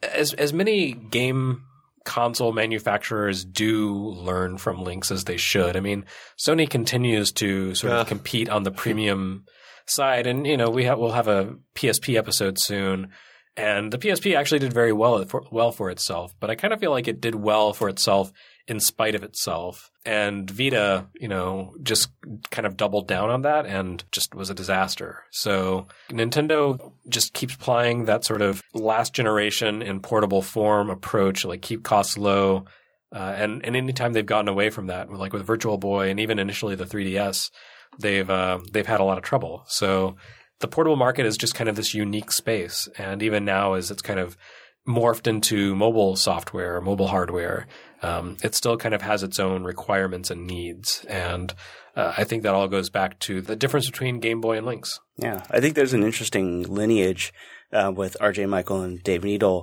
Speaker 2: as many game console manufacturers do learn from Lynx as they should. I mean, Sony continues to sort of compete on the premium side, and we'll have a PSP episode soon, and the PSP actually did very well for itself. But I kind of feel like it did well for itself in spite of itself, and Vita, just kind of doubled down on that and just was a disaster. So Nintendo just keeps applying that sort of last generation in portable form approach, like keep costs low. And anytime they've gotten away from that, like with Virtual Boy and even initially the 3DS, they've had a lot of trouble. So the portable market is just kind of this unique space. And even now as it's kind of morphed into mobile software, mobile hardware, it still kind of has its own requirements and needs. And I think that all goes back to the difference between Game Boy and Lynx.
Speaker 3: Yeah, I think there's an interesting lineage with R.J. Michael and Dave Needle,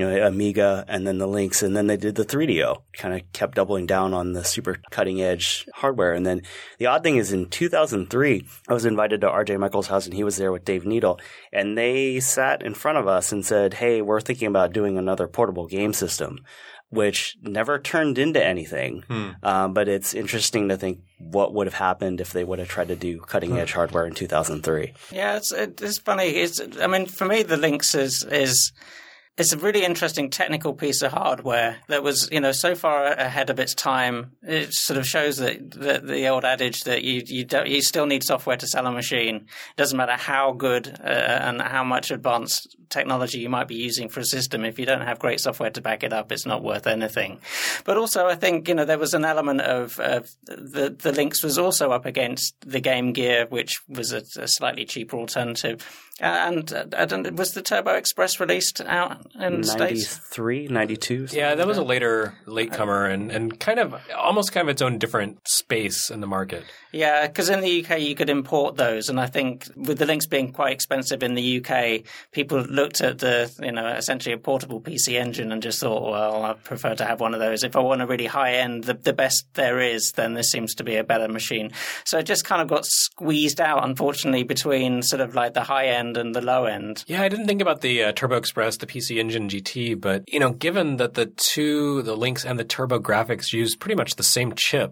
Speaker 3: Amiga and then the Lynx, and then they did the 3DO, kind of kept doubling down on the super cutting edge hardware. And then the odd thing is in 2003, I was invited to R.J. Michael's house and he was there with Dave Needle, and they sat in front of us and said, hey, we're thinking about doing another portable game system, which never turned into anything. But it's interesting to think what would have happened if they would have tried to do cutting edge hardware in 2003.
Speaker 5: Yeah, it's funny. For me, the Lynx it's a really interesting technical piece of hardware that was, so far ahead of its time. It sort of shows that the old adage that you still need software to sell a machine. It doesn't matter how good and how much advanced technology you might be using for a system. If you don't have great software to back it up, it's not worth anything. But also, I think there was an element of the Lynx was also up against the Game Gear, which was a slightly cheaper alternative. And was the Turbo Express released out in the States?
Speaker 3: 93, 92?
Speaker 2: Yeah, that was a latecomer and kind of almost kind of its own different space in the market.
Speaker 5: Yeah, because in the UK you could import those, and I think with the Lynx being quite expensive in the UK, people looked at the essentially a portable PC Engine and just thought, well, I prefer to have one of those. If I want a really high end, the best there is, then this seems to be a better machine. So it just kind of got squeezed out, unfortunately, between sort of like the high end and the low end.
Speaker 2: Yeah, I didn't think about the Turbo Express, the PC Engine GT, but given that the Lynx and the Turbo Graphics use pretty much the same chip,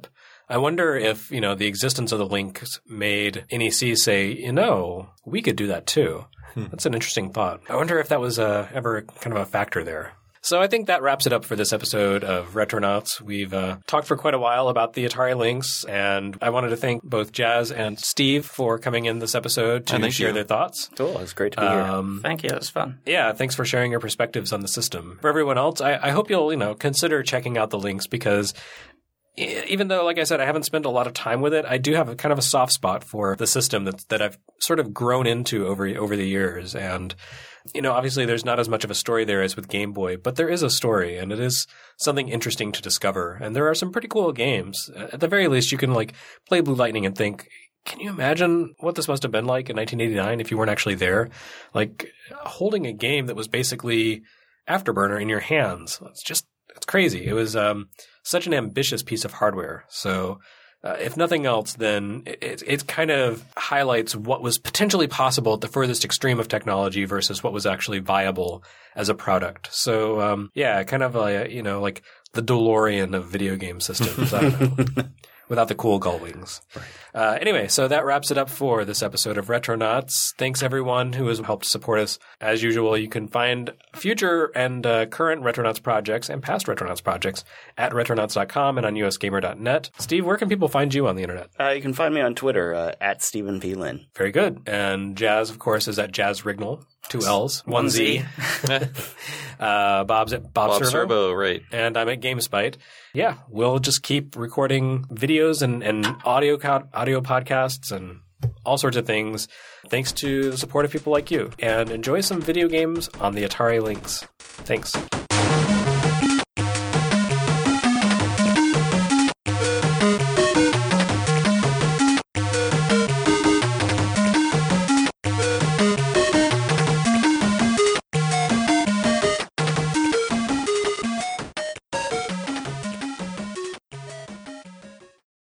Speaker 2: I wonder if, the existence of the links made NEC say, we could do that too. That's an interesting thought. I wonder if that was ever kind of a factor there. So I think that wraps it up for this episode of Retronauts. We've talked for quite a while about the Atari Lynx, and I wanted to thank both Jazz and Steve for coming in this episode to share their thoughts.
Speaker 3: Cool. It was great to be here.
Speaker 5: Thank you. It was fun.
Speaker 2: Yeah, thanks for sharing your perspectives on the system. For everyone else, I hope you'll, consider checking out the Lynx, because even though, like I said, I haven't spent a lot of time with it, I do have a kind of a soft spot for the system that I've sort of grown into over the years. And obviously there's not as much of a story there as with Game Boy, but there is a story, and it is something interesting to discover. And there are some pretty cool games. At the very least, you can play Blue Lightning and think, can you imagine what this must have been like in 1989 if you weren't actually there? Holding a game that was basically Afterburner in your hands. It's crazy. It was such an ambitious piece of hardware. So if nothing else, then it kind of highlights what was potentially possible at the furthest extreme of technology versus what was actually viable as a product. So, kind of like the DeLorean of video game systems. I don't know. Without the cool gull wings. Right. Anyway, so that wraps it up for this episode of Retronauts. Thanks everyone who has helped support us. As usual, you can find future and current Retronauts projects and past Retronauts projects at retronauts.com and on usgamer.net. Steve, where can people find you on the internet?
Speaker 3: You can find me on Twitter at Stephen P. Lynn.
Speaker 2: Very good. And Jazz, of course, is at Jazz Rignall. 2 L's, 1 Z. Bob's at Bob
Speaker 4: Servo, right.
Speaker 2: And I'm at GameSpite. Yeah, we'll just keep recording videos and audio podcasts and all sorts of things thanks to the support of people like you. And enjoy some video games on the Atari Lynx. Thanks.